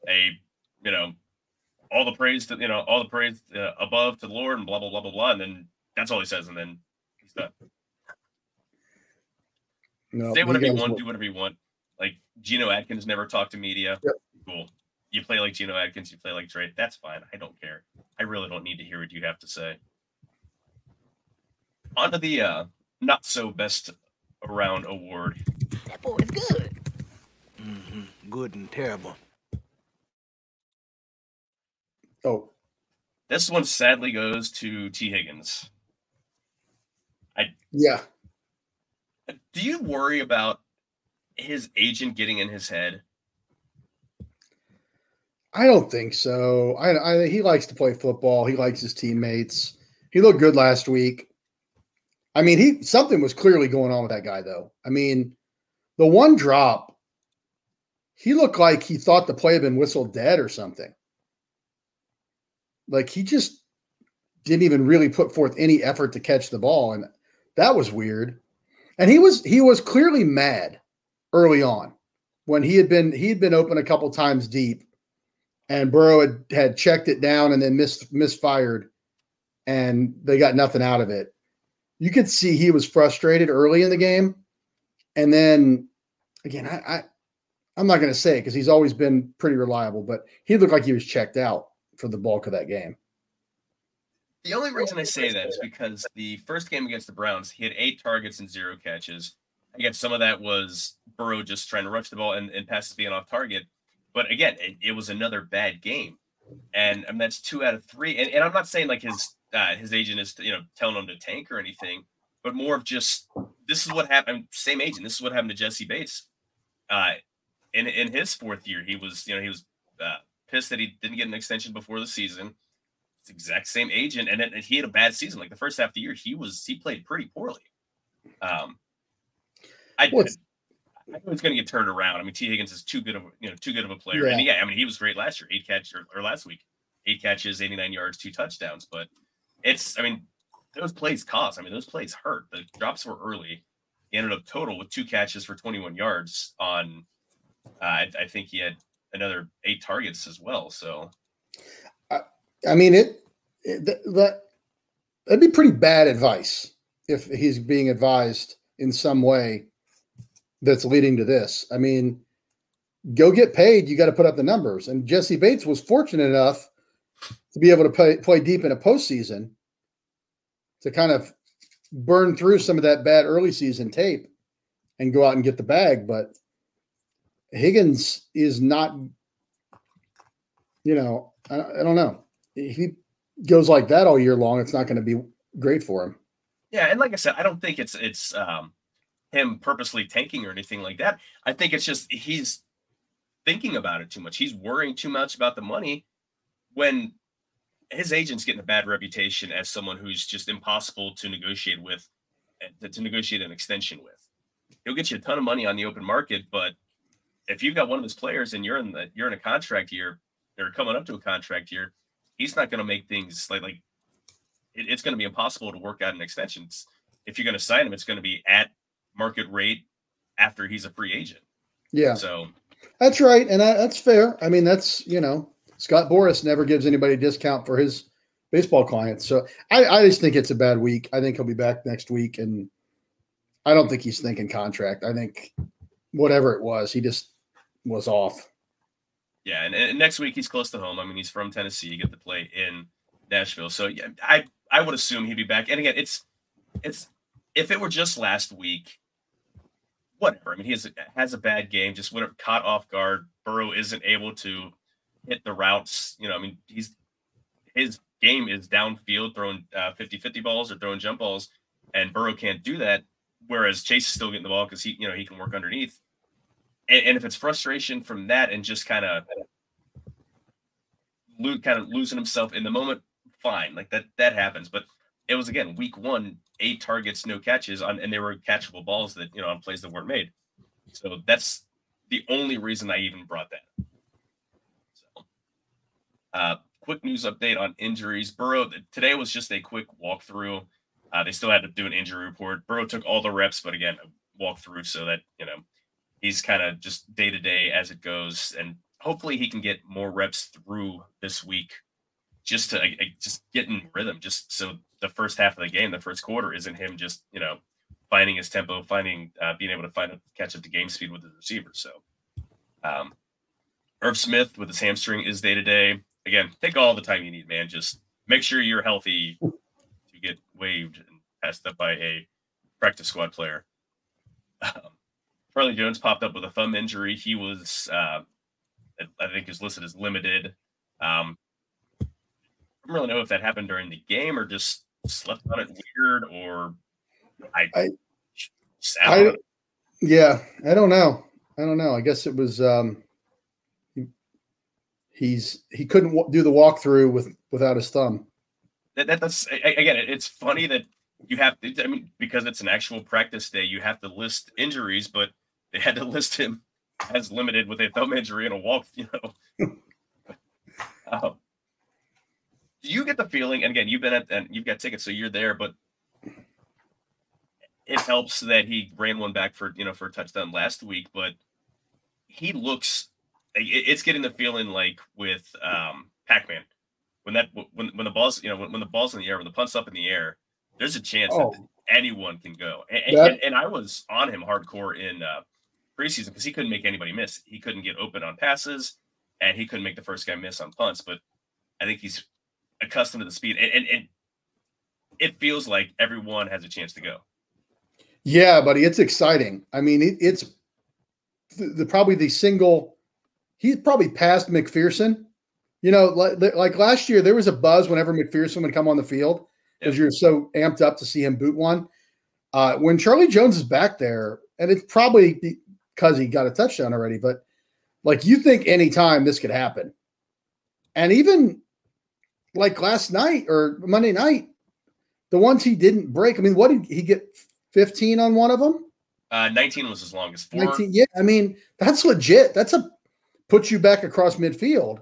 all the praise above to the Lord and blah blah blah blah blah, and then that's all he says, and then he's done. No, say whatever you want, do whatever you want. Like Geno Atkins never talked to media. Yep. Cool. You play like Geno Atkins, you play like Trey. That's fine. I don't care. I really don't need to hear what you have to say. On to the not so best around award. That boy is good. Mm-hmm. Good and terrible. Oh. This one sadly goes to T. Higgins. Yeah. Do you worry about his agent getting in his head? I don't think so. He likes to play football. He likes his teammates. He looked good last week. I mean, something was clearly going on with that guy, though. I mean, the one drop, he looked like he thought the play had been whistled dead or something. Like he just didn't even really put forth any effort to catch the ball, and that was weird. And he was clearly mad early on when he had been open a couple times deep. And Burrow had checked it down and then misfired, and they got nothing out of it. You could see he was frustrated early in the game. And then, again, I'm not going to say it because he's always been pretty reliable, but he looked like he was checked out for the bulk of that game. The only reason I say that is because the first game against the Browns, he had 8 targets and 0 catches. Again, some of that was Burrow just trying to rush the ball and passes being off target. But again, it was another bad game, and I mean, that's 2 out of 3. And I'm not saying like his agent is telling him to tank or anything, but more of just this is what happened. Same agent. This is what happened to Jesse Bates. In his 4th year, he was pissed that he didn't get an extension before the season. It's the exact same agent, and he had a bad season. Like the first half of the year, he played pretty poorly. I know he's going to get turned around. I mean, T. Higgins is too good of a player. Yeah. And yeah, I mean, he was great last year. 8 catches or last week, 8 catches, 89 yards, 2 touchdowns. But those plays cost. I mean, those plays hurt. The drops were early. He ended up total with 2 catches for 21 yards on. I think he had another 8 targets as well. So, I mean, that'd be pretty bad advice if he's being advised in some way that's leading to this. I mean, go get paid. You got to put up the numbers. And Jesse Bates was fortunate enough to be able to play deep in a postseason to kind of burn through some of that bad early season tape and go out and get the bag. But Higgins is not, I don't know. If he goes like that all year long, it's not going to be great for him. Yeah, and like I said, I don't think it's him purposely tanking or anything like that. I think it's just he's thinking about it too much. He's worrying too much about the money when his agent's getting a bad reputation as someone who's just impossible to negotiate with, to negotiate an extension with. He'll get you a ton of money on the open market, but if you've got one of his players and you're in a contract year or coming up to a contract year, he's not going to make things like it's going to be impossible to work out an extension. If you're going to sign him, it's going to be at market rate after he's a free agent. Yeah. So that's right. And that's fair. I mean, that's, Scott Boras never gives anybody a discount for his baseball clients. So I just think it's a bad week. I think he'll be back next week. And I don't think he's thinking contract. I think whatever it was, he just was off. Yeah. And next week he's close to home. I mean, he's from Tennessee. You get to play in Nashville. So yeah, I would assume he'd be back. And again, it's if it were just last week, whatever. I mean, he has a bad game, just whatever, caught off guard. Burrow isn't able to hit the routes. I mean, his game is downfield, throwing 50-50 balls or throwing jump balls, and Burrow can't do that. Whereas Chase is still getting the ball because he can work underneath. And if it's frustration from that and just kind of losing himself in the moment, fine, like that happens. But it was, again, week 1, 8 targets, no catches and they were catchable balls that, on plays that weren't made. So that's the only reason I even brought that. So, quick news update on injuries. Burrow, today was just a quick walkthrough. They still had to do an injury report. Burrow took all the reps, but again, a walkthrough so that, he's kind of just day to day as it goes. And hopefully he can get more reps through this week just to just get in rhythm, just so the first half of the game, the first quarter, isn't him just, finding his tempo, being able to catch up to game speed with his receivers. So Irv Smith with his hamstring is day to day. Again, take all the time you need, man. Just make sure you're healthy to get waived and passed up by a practice squad player. Charlie Jones popped up with a thumb injury. He was, I think, is listed as limited. I don't really know if that happened during the game or just slept on it weird, or I don't know. I guess it was he couldn't do the walkthrough without his thumb. That's again, it's funny that you have to, because it's an actual practice day, you have to list injuries, but they had to list him as limited with a thumb injury and a walk, Do you get the feeling, and again, you've been and you've got tickets, so you're there, but it helps that he ran one back for a touchdown last week, but he looks, it's getting the feeling like with Pac-Man, when the ball's, when the ball's in the air, when the punt's up in the air, there's a chance that anyone can go. And I was on him hardcore in preseason because he couldn't make anybody miss. He couldn't get open on passes, and he couldn't make the first guy miss on punts, but I think he's accustomed to the speed, and it feels like everyone has a chance to go. Yeah, buddy, it's exciting. I mean, it's probably the single. He's probably past McPherson. Like last year, there was a buzz whenever McPherson would come on the field because you're so amped up to see him boot one. When Charlie Jones is back there, and it's probably because he got a touchdown already, but like you think anytime this could happen, and even like last night or Monday night, the ones he didn't break. I mean, what did he get? 15 on one of them? 19 was his longest. 19, yeah, I mean, that's legit. That's puts you back across midfield.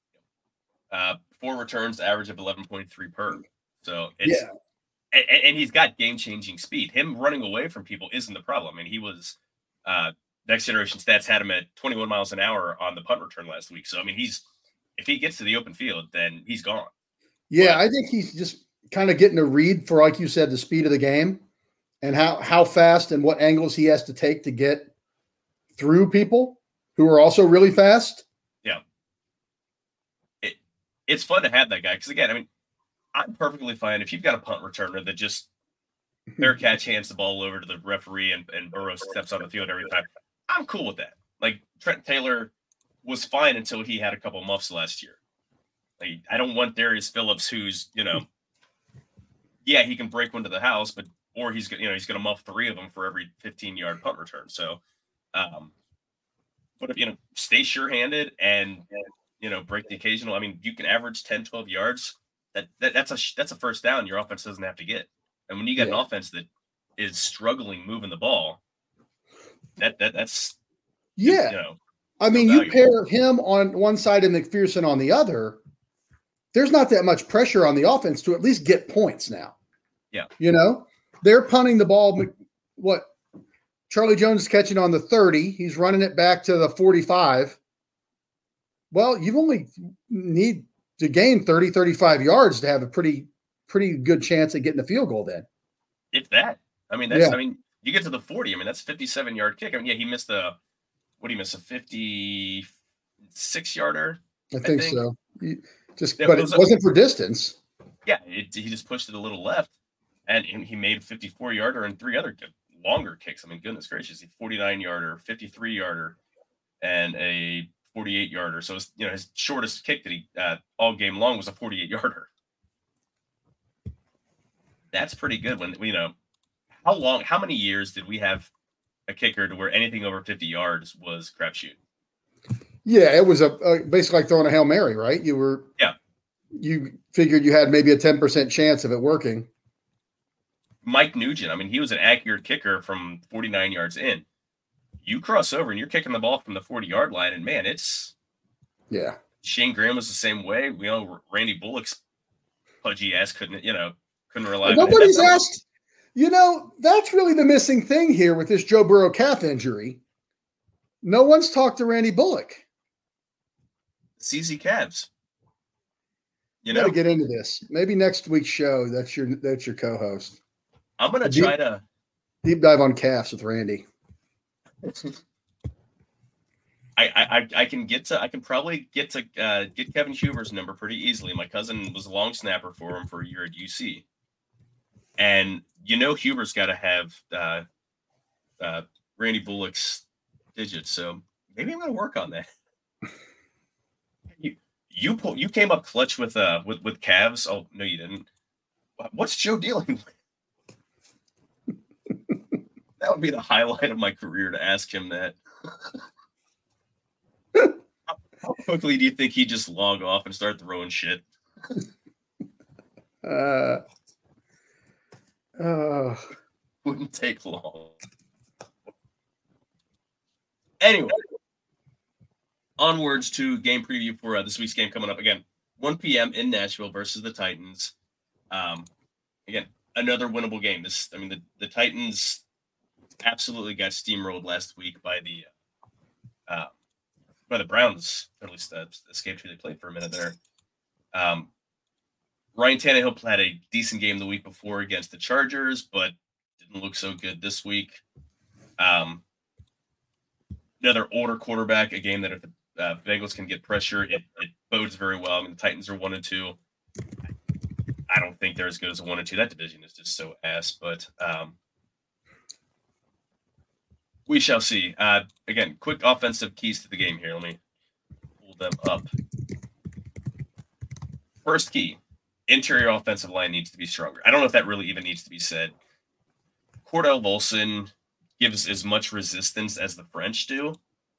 4 returns, average of 11.3 per. So it's and he's got game-changing speed. Him running away from people isn't the problem. I mean, he was Next Generation Stats had him at 21 miles an hour on the punt return last week. So I mean, if he gets to the open field, then he's gone. Yeah, I think he's just kind of getting a read for, like you said, the speed of the game and how fast and what angles he has to take to get through people. who are also really fast. Yeah. It's fun to have that guy because, again, I mean, I'm perfectly fine if you've got a punt returner that just fair catch hands the ball over to the referee and Burrows steps on the field every time. I'm cool with that. Like, Trent Taylor was fine until he had a couple muffs last year. Like, I don't want Darius Phillips, who's, yeah, he can break one to the house, or he's going to muff 3 of them for every 15-yard punt return. So, but if, stay sure-handed and break the occasional. I mean, you can average 10, 12 yards. That's a first down your offense doesn't have to get. And when you got an offense that is struggling moving the ball, that's I mean, you pair him on one side and McPherson on the other. There's not that much pressure on the offense to at least get points now. Yeah, they're punting the ball. What Charlie Jones is catching on the 30, he's running it back to the 45. Well, you only need to gain 30, 35 yards to have a pretty good chance at getting a field goal then. If that. I mean, you get to the 40. I mean, that's a 57-yard kick. I mean, yeah, he missed a 56-yarder? I think so. But it wasn't for distance. Yeah, he just pushed it a little left, and he made a 54-yarder and 3 other longer kicks. I mean, goodness gracious, a 49-yarder, 53-yarder, and a 48-yarder. So his shortest kick that he all game long was a 48-yarder. That's pretty good. When how many years did we have a kicker to where anything over 50 yards was crapshoot? Yeah, it was basically like throwing a Hail Mary, right? You figured you had maybe a 10% chance of it working. Mike Nugent, I mean, he was an accurate kicker from 49 yards in. You cross over and you're kicking the ball from the 40-yard line, and man, Shane Graham was the same way. Randy Bullock's pudgy ass couldn't rely on it. Nobody's asked. That's really the missing thing here with this Joe Burrow calf injury. No one's talked to Randy Bullock. CZ Cavs. Got to get into this. Maybe next week's show. That's your co-host. I'm gonna try to deep dive on calves with Randy. I can probably get Kevin Huber's number pretty easily. My cousin was a long snapper for him for a year at UC, and Huber's got to have Randy Bullock's digits. So maybe I'm gonna work on that. You came up clutch with calves. Oh no, you didn't. What's Joe dealing with? That would be the highlight of my career to ask him that. How quickly do you think he'd just log off and start throwing shit? Wouldn't take long. Anyway, onwards to game preview for this week's game coming up. Again, 1 p.m. in Nashville versus the Titans. Again, another winnable game. The Titans absolutely got steamrolled last week by the Browns. At least escaped who they played for a minute there. Ryan Tannehill had a decent game the week before against the Chargers, but didn't look so good this week. Another older quarterback, a game that if the Bengals can get pressure, it bodes very well. I mean, the Titans are 1-2. I don't think they're as good as a 1-2. That division is just so ass, but we shall see. Again, quick offensive keys to the game here. Let me pull them up. First key, interior offensive line needs to be stronger. I don't know if that really even needs to be said. Cordell Volson gives as much resistance as the French do.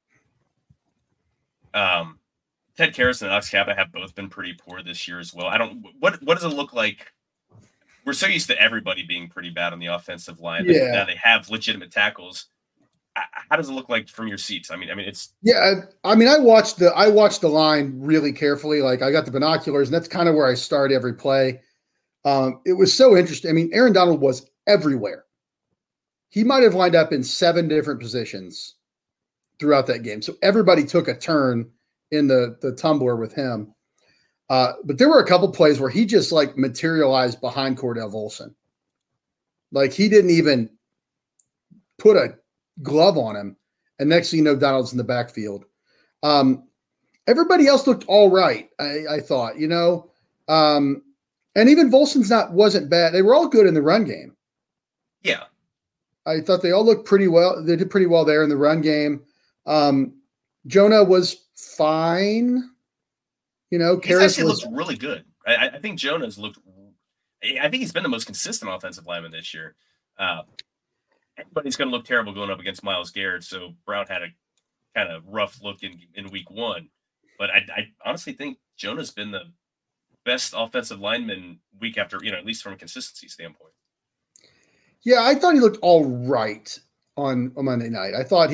Ted Karras and Alex Kappa have both been pretty poor this year as well. What does it look like? We're so used to everybody being pretty bad on the offensive line. Yeah. Now they have legitimate tackles. How does it look like from your seats? I mean, it's I watched the line really carefully. Like I got the binoculars, and that's kind of where I start every play. It was so interesting. I mean, Aaron Donald was everywhere. He might have lined up in 7 different positions throughout that game. So everybody took a turn in the tumbler with him. But there were a couple plays where he just like materialized behind Cordell Volson. Like he didn't even put a glove on him, And next thing you know, Donald's in the backfield. Everybody else looked all right, I thought, and even Volson's wasn't bad. They were all good in the run game. Yeah. I thought they all looked pretty well. They did pretty well there in the run game. Jonah was fine. He's actually looked really good. I think Jonah's looked – I think he's been the most consistent offensive lineman this year. Everybody's going to look terrible going up against Myles Garrett, so Brown had a kind of rough look in week one. But I honestly think Jonah's been the best offensive lineman week after, at least from a consistency standpoint. Yeah, I thought he looked all right on Monday night. I thought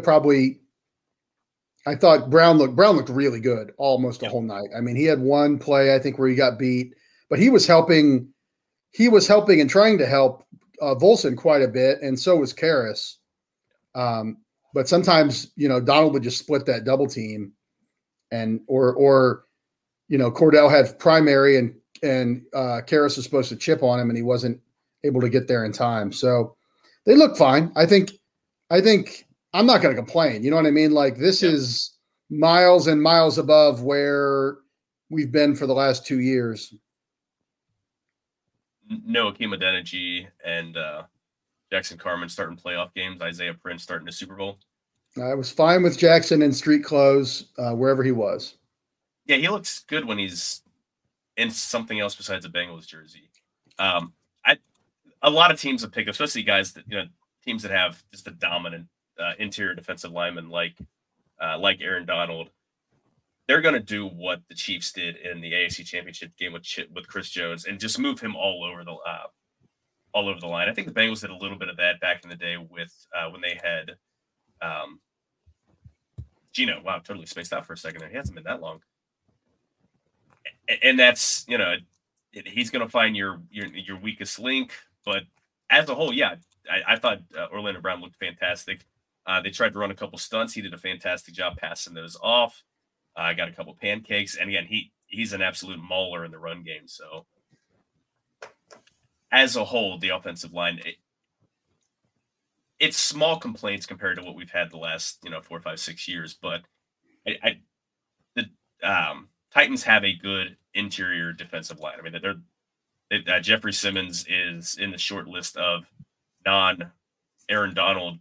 Brown looked really good almost the whole night. I mean, he had one play, I think, where he got beat, but he was helping and trying to help Volson quite a bit, and so was Karras. But sometimes, Donald would just split that double team, or Cordell had primary and Karras was supposed to chip on him, and he wasn't able to get there in time. So they look fine. I think I'm not going to complain. You know what I mean? Like, this is miles and miles above where we've been for the last 2 years. No Akeem Adeniji and Jackson Carman starting playoff games. Isaiah Prince starting the Super Bowl. I was fine with Jackson in street clothes wherever he was. Yeah, he looks good when he's in something else besides a Bengals jersey. A lot of teams have picked up, especially guys that teams that have just a dominant interior defensive lineman like Aaron Donald. They're going to do what the Chiefs did in the AFC Championship game with Chris Jones and just move him all over the line. I think the Bengals did a little bit of that back in the day with when they had Geno. Wow, totally spaced out for a second there. He hasn't been that long. And that's, he's going to find your weakest link. But as a whole, yeah, I thought Orlando Brown looked fantastic. They tried to run a couple stunts. He did a fantastic job passing those off. Got a couple pancakes. And again, he's an absolute mauler in the run game. So as a whole, the offensive line, it's small complaints compared to what we've had the last 4, 5, 6 years. But the Titans have a good interior defensive line. I mean, Jeffrey Simmons is in the short list of non-Aaron Donald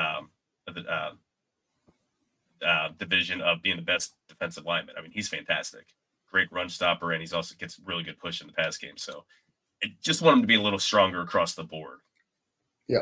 division of being the best defensive lineman. I mean, he's fantastic. Great run stopper, and he's also gets really good push in the pass game. So I just want him to be a little stronger across the board. Yeah.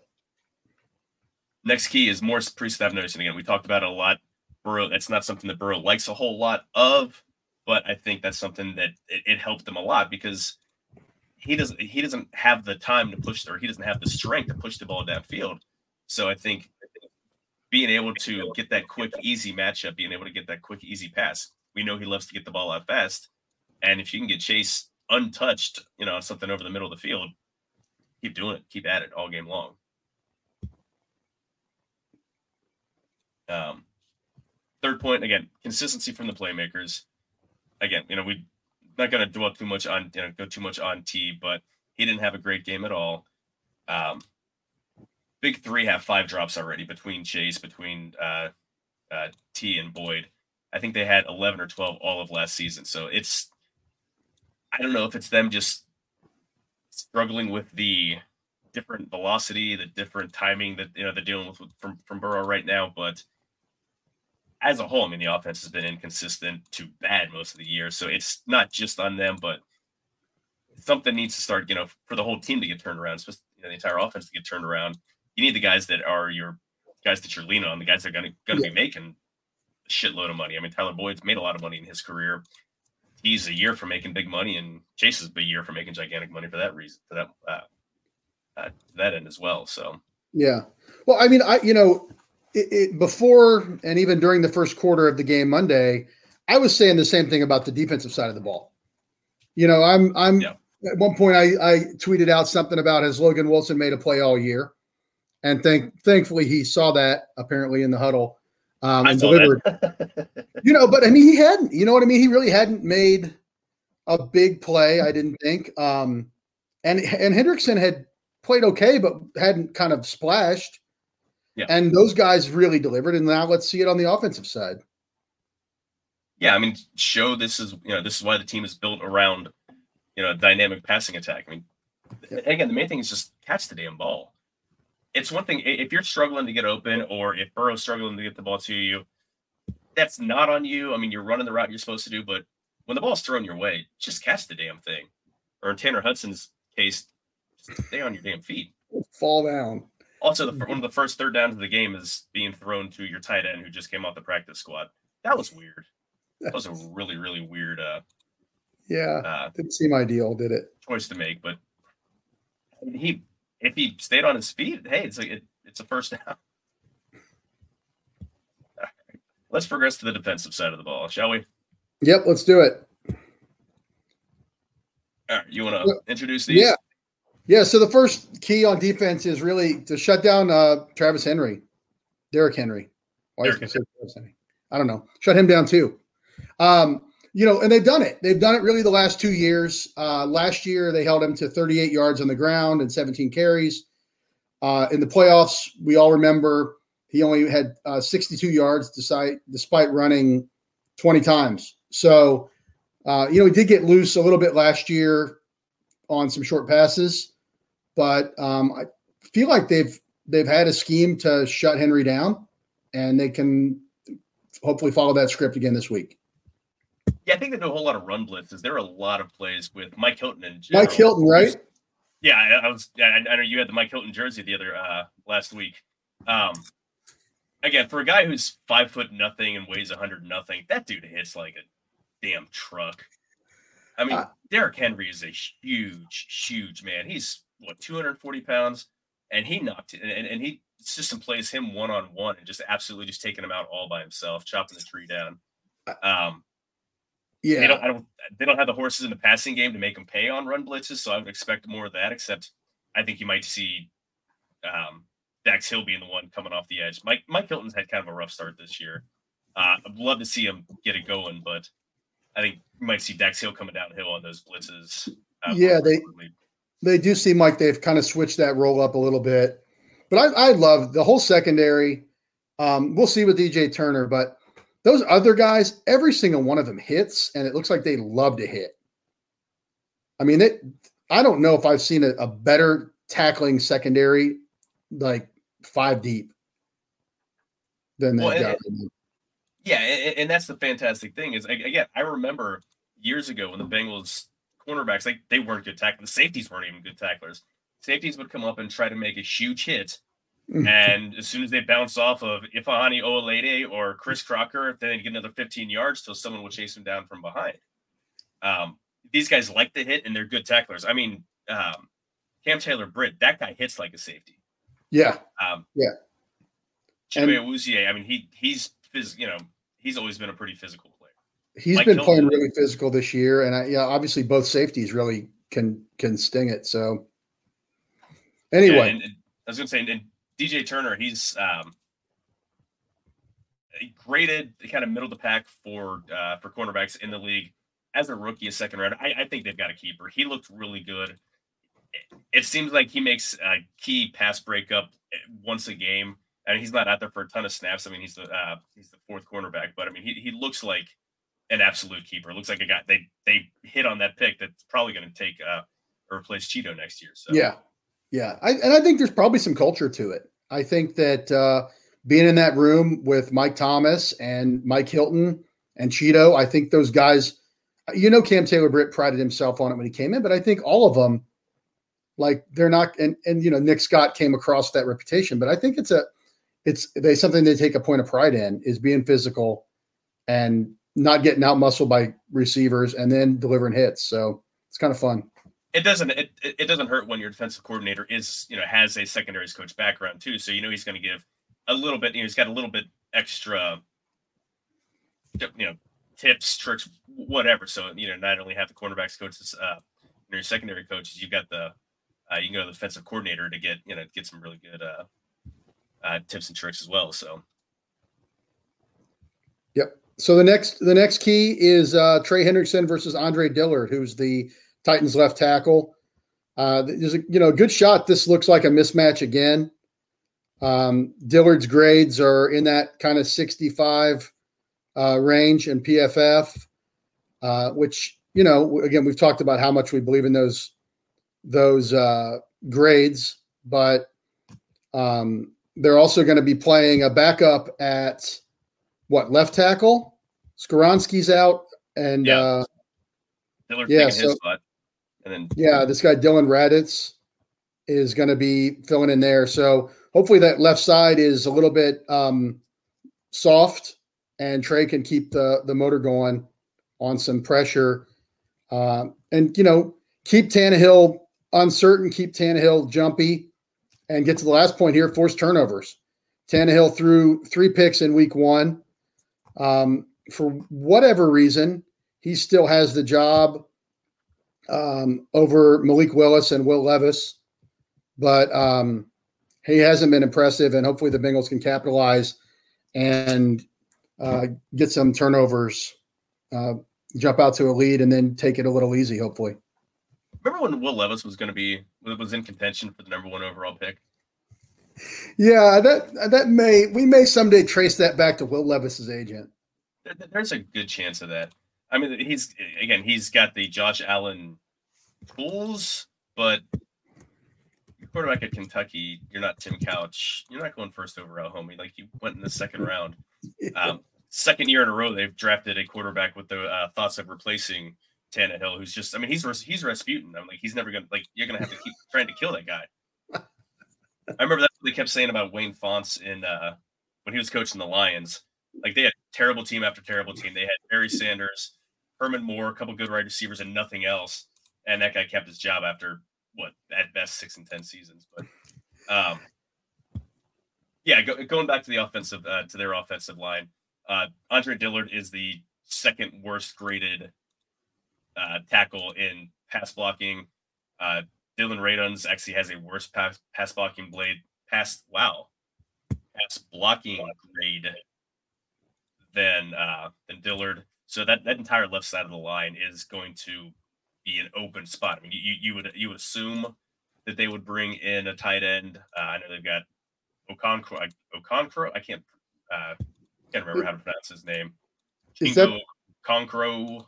Next key is more pre-snap noticing. Again, we talked about it a lot. Burrow, that's not something that Burrow likes a whole lot of, but I think that's something that it helped him a lot because he doesn't have the time to push, or he doesn't have the strength to push the ball downfield. So I think being able to get that quick, easy matchup, being able to get that quick, easy pass, we know he loves to get the ball out fast. And if you can get Chase untouched, something over the middle of the field, keep doing it, keep at it all game long. Third point, again, consistency from the playmakers. Again, we're not going to dwell too much on, go too much on T, but he didn't have a great game at all. Big three have 5 drops already between Chase, between T and Boyd. I think they had 11 or 12 all of last season. So I don't know if it's them just struggling with the different velocity, the different timing that they're dealing with from Burrow right now, but as a whole, I mean, the offense has been inconsistent to bad most of the year. So it's not just on them, but something needs to start, for the whole team to get turned around, especially the entire offense to get turned around. You need the guys that are your guys that you're leaning on, the guys that are going to be making a shitload of money. I mean, Tyler Boyd's made a lot of money in his career. He's a year for making big money, and Chase is a year for making gigantic money for that reason, for that end as well. So, yeah. Well, I mean, before and even during the first quarter of the game Monday, I was saying the same thing about the defensive side of the ball. At one point I tweeted out something about has Logan Wilson made a play all year, and thankfully he saw that apparently in the huddle and delivered. But I mean he hadn't. You know what I mean? He really hadn't made a big play. I didn't think. And Hendrickson had played okay, but hadn't kind of splashed. Yeah. And those guys really delivered. And now let's see it on the offensive side. Yeah, I mean, this is why the team is built around, a dynamic passing attack. I mean, again, the main thing is just catch the damn ball. It's one thing if you're struggling to get open or if Burrow's struggling to get the ball to you, that's not on you. I mean, you're running the route you're supposed to do, but when the ball's thrown your way, just catch the damn thing. Or in Tanner Hudson's case, just stay on your damn feet. Fall down. Also, one of the first third downs of the game is being thrown to your tight end who just came off the practice squad. That was weird. That was a really, really weird didn't seem ideal, did it? Choice to make, but if he stayed on his feet, hey, it's a first down. All right. Let's progress to the defensive side of the ball, shall we? Yep, let's do it. All right, you want to introduce these? Yeah. So the first key on defense is really to shut down Derrick Henry. Why is Travis Henry? I don't know. Shut him down too. And they've done it. They've done it really the last 2 years. Last year, they held him to 38 yards on the ground and 17 carries. In the playoffs, we all remember he only had 62 yards despite running 20 times. So, he did get loose a little bit last year on some short passes, but I feel like they've had a scheme to shut Henry down, and they can hopefully follow that script again this week. Yeah, I think they do a whole lot of run blitzes. There are a lot of plays with Mike Hilton and Mike Hilton, right? Yeah, I know you had the Mike Hilton jersey the other last week. Again, for a guy who's 5'0" and weighs 100 nothing, that dude hits like a damn truck. I mean, Derrick Henry is a huge man. He's 240 pounds, and he knocked it, and he system plays him one-on-one and just absolutely just taking him out all by himself, chopping the tree down. They don't have the horses in the passing game to make them pay on run blitzes, so I would expect more of that. Except I think you might see Dax Hill being the one coming off the edge. Mike Hilton's had kind of a rough start this year. I'd love to see him get it going, but I think you might see Dax Hill coming downhill on those blitzes. They do seem like they've kind of switched that roll up a little bit. But I love the whole secondary. We'll see with DJ Turner, but those other guys, every single one of them hits, and it looks like they love to hit. I mean, I don't know if I've seen a better tackling secondary, like 5 deep, than that guy. Yeah, and that's the fantastic thing is, again, I remember years ago when the Bengals cornerbacks, they weren't good tacklers. The safeties weren't even good tacklers. Safeties would come up and try to make a huge hit. And as soon as they bounce off of Ifeanyi Olalede or Chris Crocker, then they'd get another 15 yards till someone would chase them down from behind. These guys like to hit, and they're good tacklers. I mean, Cam Taylor-Britt, that guy hits like a safety. Yeah. Chidobe Awuzie, I mean, he's always been a pretty physical player. He's been playing really physical this year, and obviously both safeties really can sting it. So anyway, and I was going to say, and DJ Turner, he's graded kind of middle of the pack for cornerbacks in the league as a rookie, a second round. I think they've got a keeper. He looked really good. It seems like he makes a key pass breakup once a game, and he's not out there for a ton of snaps. I mean, he's the fourth cornerback, but I mean, he looks like an absolute keeper. It looks like a guy they hit on that pick that's probably going to take or replace Cheeto next year. So yeah. I think there's probably some culture to it. I think that being in that room with Mike Thomas and Mike Hilton and Cheeto, I think those guys, Cam Taylor-Britt prided himself on it when he came in, but I think all of them, like, they're not, and Nick Scott came across that reputation, but I think it's something they take a point of pride in, is being physical and not getting out muscled by receivers and then delivering hits. So it's kind of fun. It doesn't hurt when your defensive coordinator has a secondaries coach background too. So, he's going to give a little bit, he's got a little bit extra, tips, tricks, whatever. So, not only have the cornerbacks coaches, your secondary coaches, you've got you can go to the defensive coordinator to get some really good tips and tricks as well. So. Yep. So the next key is Trey Hendrickson versus Andre Dillard, who's the Titans left tackle. There's a good shot. This looks like a mismatch again. Dillard's grades are in that kind of 65 range in PFF, which, again, we've talked about how much we believe in those grades, but they're also going to be playing a backup at left tackle. Skoronski's out, and Dillard's taking his spot, and then this guy Dylan Raditz is going to be filling in there. So hopefully that left side is a little bit soft, and Trey can keep the motor going on some pressure, and keep Tannehill uncertain, keep Tannehill jumpy, and get to the last point here, force turnovers. Tannehill threw 3 picks in week 1. For whatever reason, he still has the job over Malik Willis and Will Levis, but he hasn't been impressive, and hopefully the Bengals can capitalize and get some turnovers, jump out to a lead, and then take it a little easy, hopefully. Remember when Will Levis was in contention for the number 1 overall pick? Yeah, we may someday trace that back to Will Levis's agent. There's a good chance of that. I mean, he's got the Josh Allen tools, but quarterback at Kentucky, you're not Tim Couch. You're not going first overall, homie. Like, you went in the second round. Second year in a row, they've drafted a quarterback with the thoughts of replacing Tannehill, who's just, he's Rasputin. I'm like, he's never going to, you're going to have to keep trying to kill that guy. I remember that's what they kept saying about Wayne Fontes when he was coaching the Lions. Like, they had terrible team after terrible team. They had Barry Sanders, Herman Moore, a couple good wide receivers, and nothing else. And that guy kept his job after, at best 6 and 10 seasons. But going back to the offensive, to their offensive line, Andre Dillard is the second worst graded tackle in pass blocking. Dylan Raduns actually has a worse pass blocking grade than Dillard. So that entire left side of the line is going to be an open spot. I mean, you would assume that they would bring in a tight end. I know they've got Okonkwo. I can't remember how to pronounce his name. Okonkwo.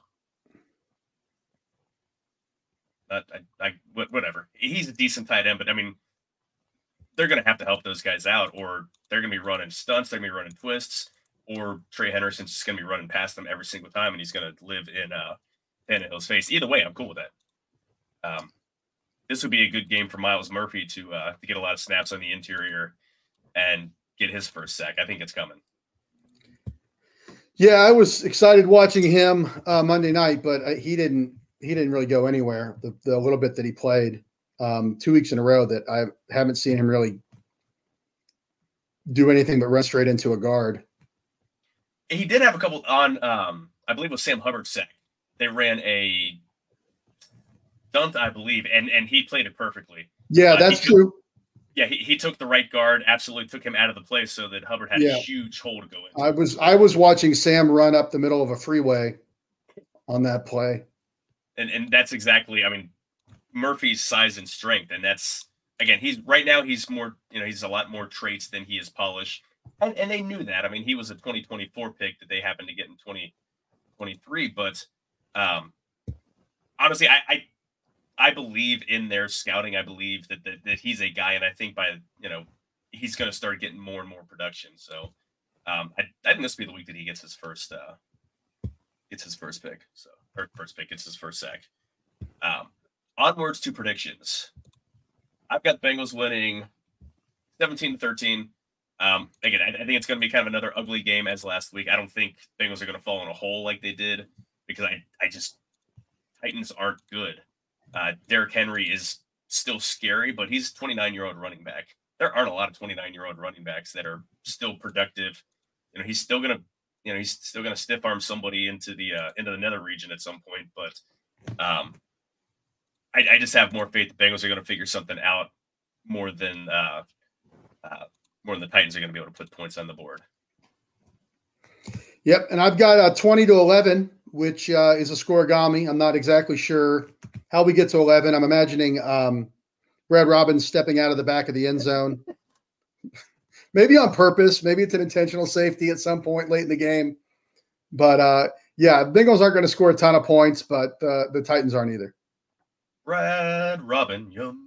Whatever. He's a decent tight end, but I mean, they're going to have to help those guys out, or they're going to be running stunts, they're going to be running twists, or Trey Henderson's just going to be running past them every single time, and he's going to live in Tannehill's face. Either way, I'm cool with that. This would be a good game for Myles Murphy to get a lot of snaps on the interior and get his first sack. I think it's coming. Yeah, I was excited watching him Monday night, but he didn't really go anywhere. The little bit that he played 2 weeks in a row, that I haven't seen him really do anything but run straight into a guard. He did have a couple on, I believe it was Sam Hubbard's sack. They ran a stunt, I believe, and he played it perfectly. Yeah, that's true. Yeah, he took the right guard, absolutely took him out of the play so that Hubbard had a huge hole to go into. I was watching Sam run up the middle of a freeway on that play. And that's exactly, I mean, Murphy's size and strength. And that's, again, he's more, he's a lot more traits than he is polish. And they knew that. I mean, he was a 2024 pick that they happened to get in 2023. But honestly, I believe in their scouting. I believe that he's a guy. And I think he's going to start getting more and more production. So I think this will be the week that he gets his first pick. So, or first pick, it's his first sack. Onwards to predictions. I've got Bengals winning 17-13. Again, I think it's going to be kind of another ugly game as last week. I don't think Bengals are going to fall in a hole like they did, because Titans aren't good. Derrick Henry is still scary, but he's a 29-year-old running back. There aren't a lot of 29-year-old running backs that are still productive. He's still going to stiff arm somebody into the nether region at some point. But I just have more faith the Bengals are going to figure something out more than the Titans are going to be able to put points on the board. Yep, and I've got 20-11, which is a scoregami. I'm not exactly sure how we get to 11. I'm imagining Brad Robbins stepping out of the back of the end zone maybe on purpose. Maybe it's an intentional safety at some point late in the game. But yeah, Bengals aren't going to score a ton of points, but the Titans aren't either. Red Robin Young.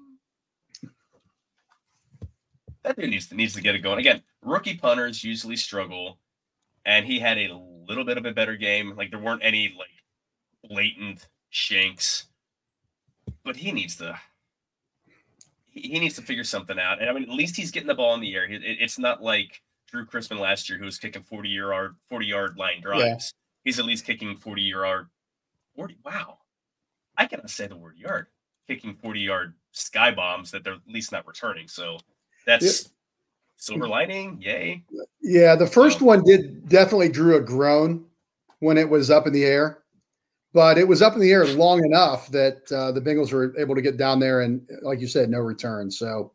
That dude needs to get it going. Again, rookie punters usually struggle, and he had a little bit of a better game. Like, there weren't any, like, blatant shanks. But he needs to figure something out. And, I mean, at least he's getting the ball in the air. It's not like Drew Crispin last year who was kicking 40-yard line drives. Yeah. He's at least kicking 40-yard. Wow. I cannot say the word yard. Kicking 40-yard sky bombs that they're at least not returning. So that's silver lining. Yay. Yeah, the first one definitely drew a groan when it was up in the air. But it was up in the air long enough that the Bengals were able to get down there and, like you said, no return. So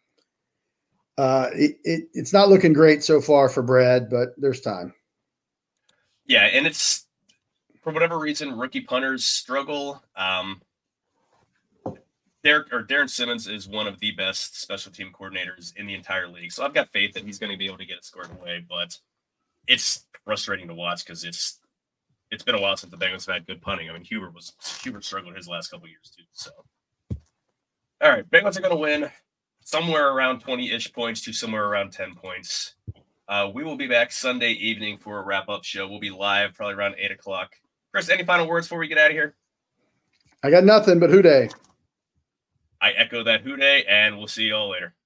it's not looking great so far for Brad, but there's time. Yeah, and it's, for whatever reason, rookie punters struggle. Darren Simmons is one of the best special team coordinators in the entire league. So I've got faith that he's going to be able to get it squared away. But it's frustrating to watch because it's been a while since the Bengals have had good punting. I mean, Hubert struggled his last couple of years too. So, all right, Bengals are going to win somewhere around 20-ish points to somewhere around 10 points. We will be back Sunday evening for a wrap-up show. We'll be live probably around 8 o'clock. Chris, any final words before we get out of here? I got nothing but hooday. I echo that hooday, and we'll see you all later.